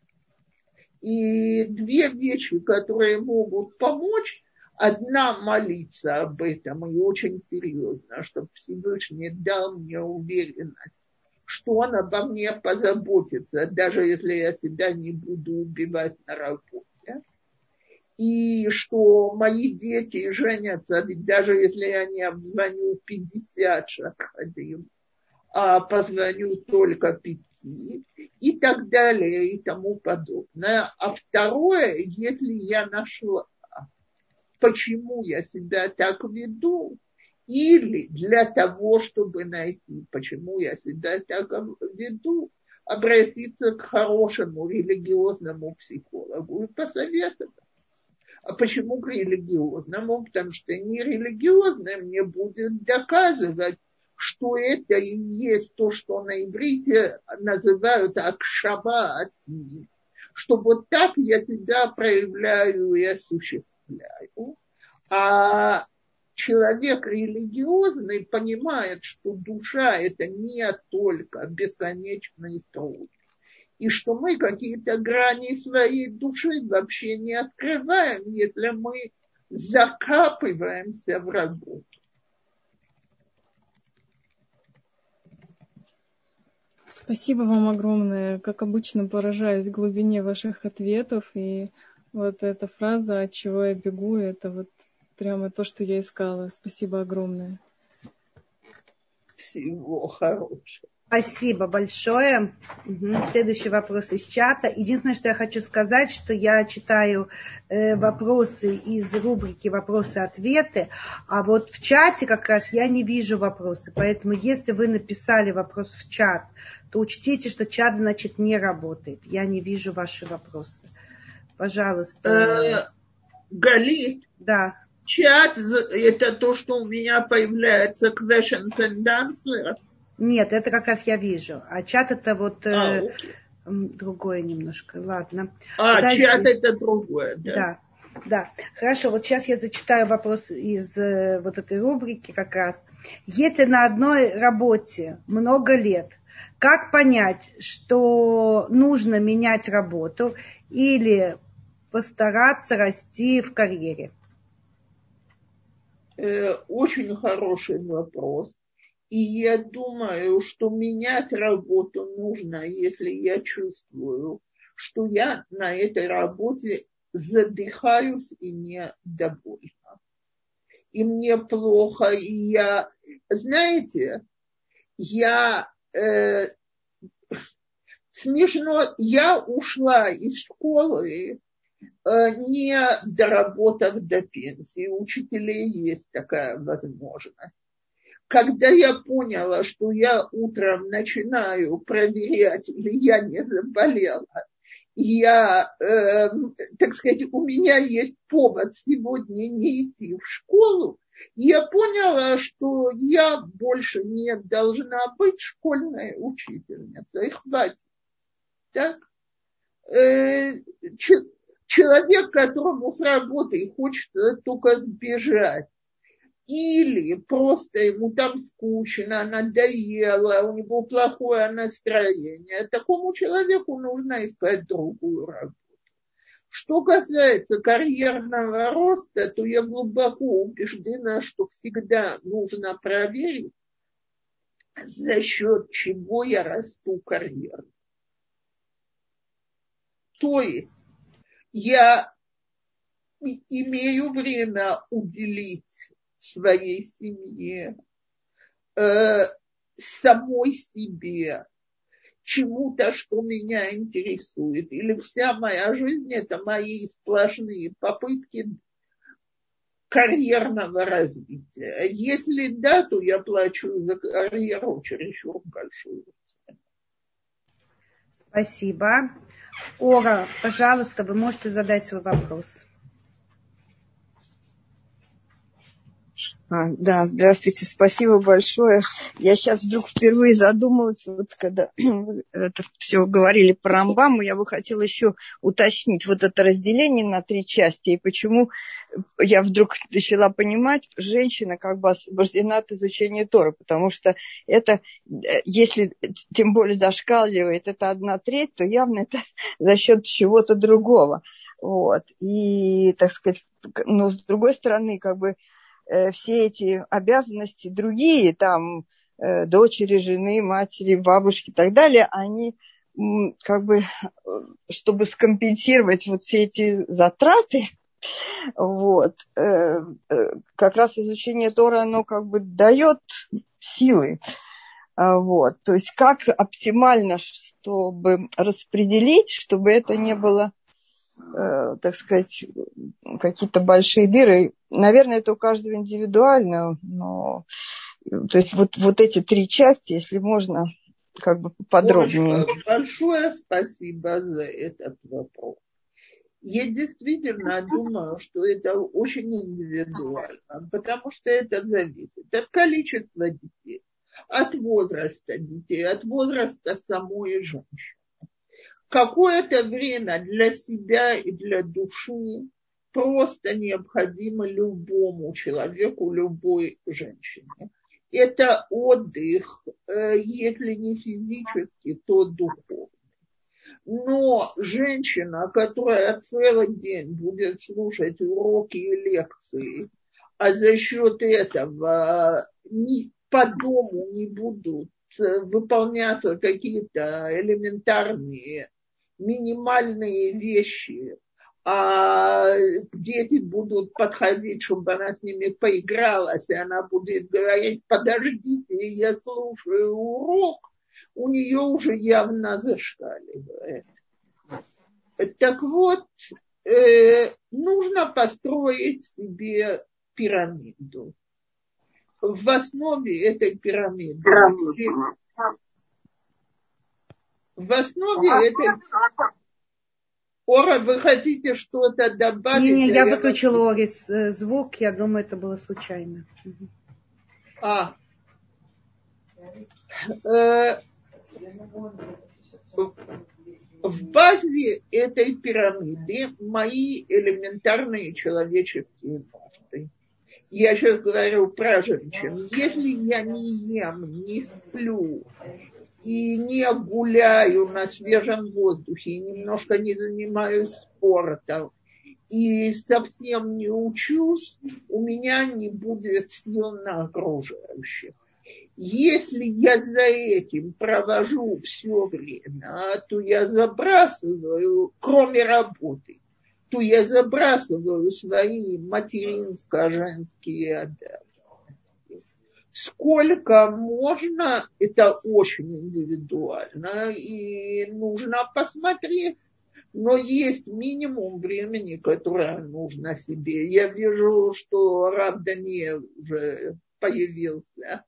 И две вещи, которые могут помочь. Одна, молиться об этом, и очень серьезно, чтобы Всевышний дал мне уверенность, что он обо мне позаботится, даже если я себя не буду убивать на работе. И что мои дети женятся, ведь даже если я не обзвоню пятьдесят шахадим, а позвоню только пяти, и так далее, и тому подобное. А второе, если я нашла, почему я себя так веду, или для того, чтобы найти, почему я себя так веду, обратиться к хорошему религиозному психологу и посоветовать. А почему к религиозному? Потому что нерелигиозный мне будет доказывать, что это и есть то, что на иврите называют акшава ацми, что вот так я себя проявляю и осуществляю. А человек религиозный понимает, что душа – это не только бесконечный труд, и что мы какие-то грани своей души вообще не открываем, если мы закапываемся в работу. Спасибо вам огромное. Как обычно, поражаюсь глубине ваших ответов. И вот эта фраза «от чего я бегу» — это вот прямо то, что я искала. Спасибо огромное. Всего хорошего. Спасибо большое. Угу. Следующий вопрос из чата. Единственное, что я хочу сказать, что я читаю э, вопросы из рубрики «Вопросы-ответы», а вот в чате как раз я не вижу вопросы. Поэтому если вы написали вопрос в чат, то учтите, что чат, значит, не работает. Я не вижу ваши вопросы. Пожалуйста. Галит. Да. Чат – это то, что у меня появляется questions and answers. Нет, это как раз я вижу. А чат это вот а, э, другое немножко. Ладно. А, Подожди. Чат это другое, да? Да, да. Хорошо, вот сейчас я зачитаю вопрос из э, вот этой рубрики как раз. Если на одной работе много лет, как понять, что нужно менять работу или постараться расти в карьере? Э, очень хороший вопрос. И я думаю, что менять работу нужно, если я чувствую, что я на этой работе задыхаюсь и недовольна. И мне плохо, и я... Знаете, я... Э, смешно, я ушла из школы не доработав до пенсии. У учителей есть такая возможность. Когда я поняла, что я утром начинаю проверять, или я не заболела, я, э, так сказать, у меня есть повод сегодня не идти в школу, я поняла, что я больше не должна быть школьной учительницей. Хватит. Так? Э, человек, которому с работы хочется только сбежать, или просто ему там скучно, надоело, у него плохое настроение, такому человеку нужно искать другую работу. Что касается карьерного роста, то я глубоко убеждена, что всегда нужно проверить, за счет чего я расту карьерно. То есть я имею время уделить своей семье, э, самой себе, чему-то, что меня интересует. Или вся моя жизнь – это мои сплошные попытки карьерного развития. Если да, то я плачу за карьеру чересчур большую цену. Спасибо. Ора, пожалуйста, вы можете задать свой вопрос. А, да, здравствуйте, спасибо большое. Я сейчас вдруг впервые задумалась, вот когда это все говорили про Рамбаму, я бы хотела еще уточнить вот это разделение на три части, и почему я вдруг начала понимать, женщина как бы освобождена от изучения Торы, потому что это, если тем более зашкаливает, это одна треть, то явно это за счет чего-то другого. Вот. И, так сказать, но с другой стороны, как бы, все эти обязанности другие, там, э, дочери, жены, матери, бабушки и так далее, они м, как бы, чтобы скомпенсировать вот все эти затраты, вот, э, э, как раз изучение Торы, оно как бы дает силы. Вот, то есть как оптимально, чтобы распределить, чтобы это не было, э, так сказать, какие-то большие дыры. Наверное, это у каждого индивидуально, но то есть вот, вот эти три части, если можно, как бы подробнее. Олечка, большое спасибо за этот вопрос. Я действительно думаю, что это очень индивидуально, потому что это зависит от количества детей, от возраста детей, от возраста самой женщины. Какое-то время для себя и для души просто необходимо любому человеку, любой женщине. Это отдых, если не физический, то духовный. Но женщина, которая целый день будет слушать уроки и лекции, а за счет этого ни, по дому не будут выполняться какие-то элементарные, минимальные вещи, а дети будут подходить, чтобы она с ними поигралась, и она будет говорить: подождите, я слушаю урок, у нее уже явно зашкаливает. Так вот, э, нужно построить себе пирамиду. В основе этой пирамиды, в основе этой... Ора, вы хотите что-то добавить? Не, не, я выключила Оре звук, я думаю, это было случайно. А. Э, в базе этой пирамиды мои элементарные человеческие нужды. Я сейчас говорю про женщин. Если я не ем, не сплю и не гуляю на свежем воздухе, и немножко не занимаюсь спортом, и совсем не учусь, у меня не будет сил на окружающих. Если я за этим провожу все время, то я забрасываю, кроме работы, то я забрасываю свои материнско-женские обязанности. Сколько можно, это очень индивидуально, и нужно посмотреть, Но есть минимум времени, которое нужно себе. Я вижу, что Рав Даниэль уже появился.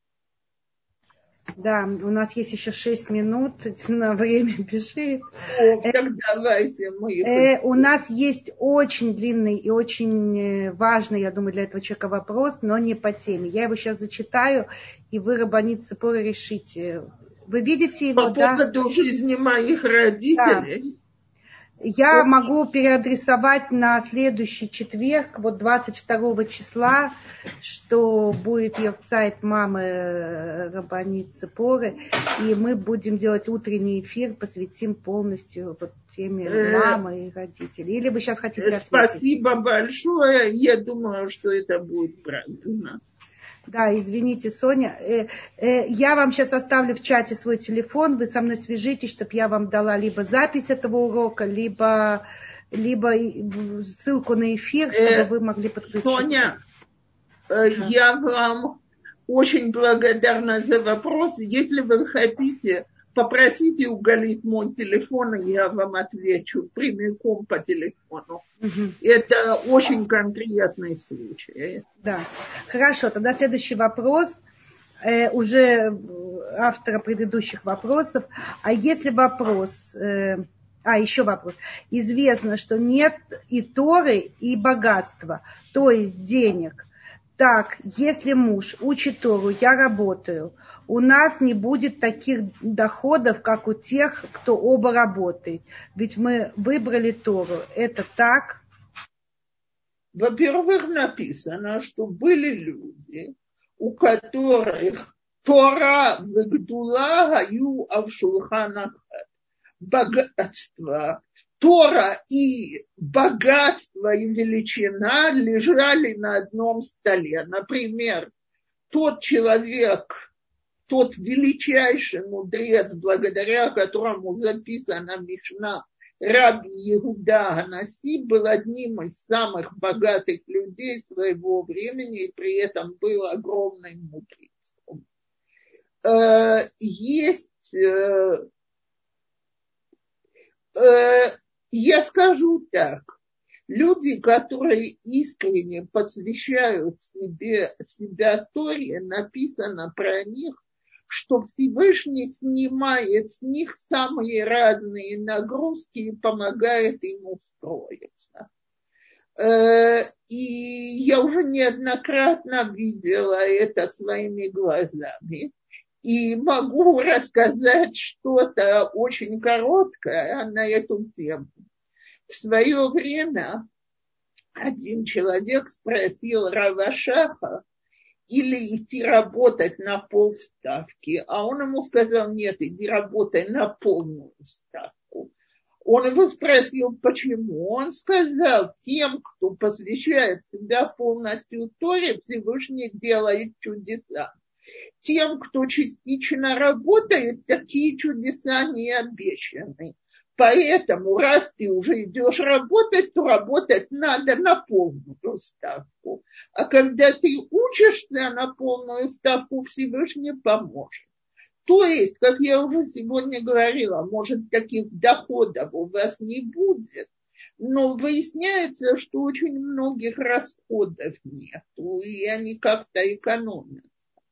Да, у нас есть еще шесть минут, на время бежит. О, так давайте мы их... Э, у нас есть очень длинный и очень важный, я думаю, для этого человека вопрос, но не по теме. Я его сейчас зачитаю, и вы, Рабанит Ципора, решите. Вы видите его, по да? По поводу жизни моих родителей. Да. Я могу переадресовать на следующий четверг, вот двадцать второго числа, что будет Йовцайт мамы Рабанит Ципоры, и мы будем делать утренний эфир, посвятим полностью вот теме мамы и родителей. Или вы сейчас хотите ответить? Спасибо большое. Я думаю, что это будет правильно. Да, извините, Соня. Э, э, я вам сейчас оставлю в чате свой телефон. Вы со мной свяжитесь, чтобы я вам дала либо запись этого урока, либо, либо ссылку на эфир, чтобы э, вы могли подключиться. Соня, э, да. Я вам очень благодарна за вопрос. Если вы хотите, попросите у Галит мой телефон, и я вам отвечу прямиком по телефону. Угу. Это очень конкретный случай. Да, хорошо. Тогда следующий вопрос э, уже автора предыдущих вопросов. А если вопрос... Э, а, еще вопрос. Известно, что нет и Торы, и богатства, то есть денег. Так, если муж учит Тору, я работаю, у нас не будет таких доходов, как у тех, кто оба работает. Ведь мы выбрали Тору. Это так? Во-первых, написано, что были люди, у которых Тора вегдула гаю авшулхан ахад. Богатство. Тора и богатство и величина лежали на одном столе. Например, тот человек, тот величайший мудрец, благодаря которому записана Мишна, Раби Иуда га-Наси, был одним из самых богатых людей своего времени и при этом был огромным мудрецом. Есть, я скажу так, люди, которые искренне посвящают себе, себя Торе, написано про них, что Всевышний снимает с них самые разные нагрузки и помогает им устроиться. И я уже неоднократно видела это своими глазами. И могу рассказать что-то очень короткое на эту тему. В свое время один человек спросил Рава Шаха, или идти работать на полставки, а он ему сказал, нет, иди работай на полную ставку. Он его спросил, почему. Он сказал, тем, кто посвящает себя полностью Торе, Всевышний делает чудеса. Тем, кто частично работает, такие чудеса не обещаны. Поэтому, раз ты уже идешь работать, то работать надо на полную ставку. А когда ты учишься на полную ставку, Всевышний поможет. То есть, как я уже сегодня говорила, может, таких доходов у вас не будет, но выясняется, что очень многих расходов нет, и они как-то экономят.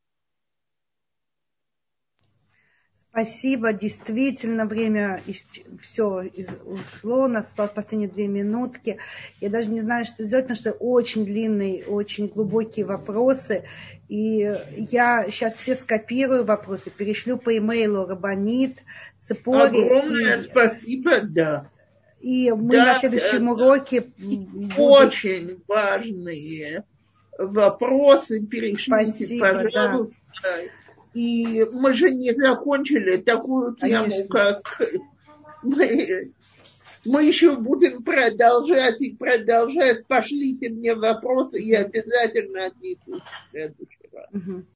Спасибо, действительно, время все ушло, у нас осталось последние две минутки. Я даже не знаю, что сделать, потому что очень длинные, очень глубокие вопросы. И я сейчас все скопирую вопросы, перешлю по имейлу Рабанит Ципоре. Огромное и, спасибо, да. И мы да, на следующем да, уроке... Очень будут... важные вопросы, перешлите, спасибо, пожалуйста. Да. И мы же не закончили такую тему, конечно, как мы, мы еще будем продолжать и продолжать. Пошлите мне вопросы, я обязательно отнесу в следующий раз. Угу.